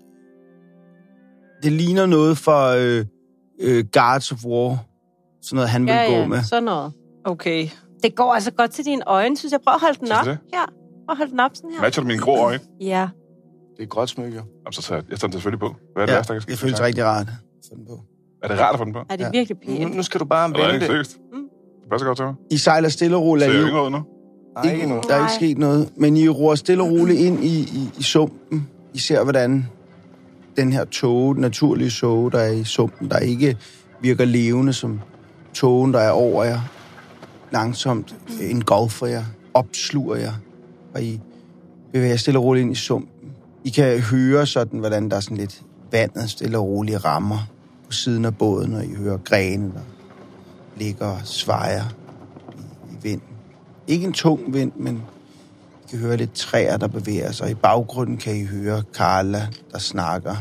A: Det ligner noget for Guards of War. Sådan noget, han vil gå med.
B: Sådan noget.
D: Okay.
B: Det går altså godt til dine øjne, synes jeg. Prøv at holde den op. Her. Prøv at holde den op sådan her.
E: Matcher du mine grå øjne?
B: Ja.
F: Det er et gråt smykke, jo.
E: Jamen, så tager jeg den selvfølgelig på. Hvad er det værste, der kan ske?
A: Det føles rigtig rart at få den på.
E: Er det rart at få den på?
B: Er det virkelig pænt?
F: Nu skal du bare vende det.
E: Seriøst? Det passer godt til mig.
A: I sejler stille og roligt.
E: Ser jeg yngre ud nu?
F: Nej, ikke nu.
A: Der er ikke sket noget. Men I roer stille og roligt ind i sumpen. I ser, hvordan den her naturlige tåge, der er i sumpen, der ikke virker levende som tågen, der er over jer, langsomt engulfer jer, opsluger jer, og I bevæger stille og roligt ind i sumpen. I kan høre sådan, hvordan der er sådan lidt vandet stille og roligt rammer på siden af båden, og I hører grene, der ligger og svejer i vinden. Ikke en tung vind, men I kan høre lidt træer, der bevæger sig. I baggrunden kan I høre Carla, der snakker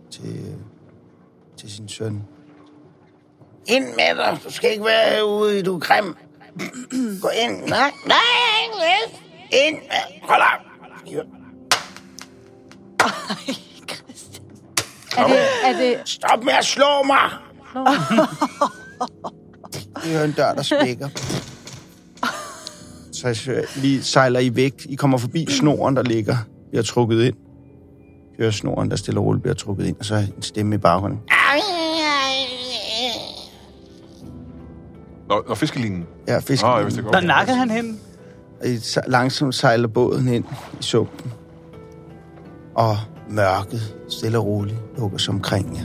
A: til sin søn. Ind med dig. Du skal ikke være ude, du er grim. Gå ind. Nej. Ind med. Hold op.
B: Ej, Christian. Er det...
A: Stop med at slå mig. I hører en dør, der spækker. Så lige sejler I væk. I kommer forbi snoren, der bliver trukket ind. I hører snoren, der stille og roligt bliver trukket ind, og så en stemme i baggrunden.
E: Nå, fiskelinen.
A: Ja, fiskelinen.
C: Der nakkede han hen.
A: I langsomt sejler båden ind i sumpen. Og mørket stille og roligt lukker sig omkring jer.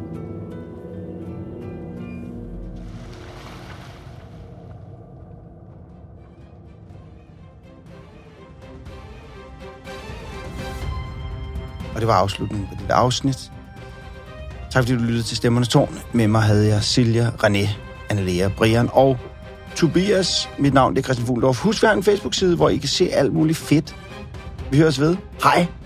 A: Og det var afslutningen på dit afsnit. Tak fordi du lyttede til Stemmernes Tårn. Med mig havde jeg Silja, René, Annelea, Brian og Tobias. Mit navn er Christian Fuglendorf. Husk, vi har en Facebook-side, hvor I kan se alt muligt fedt. Vi høres ved. Hej!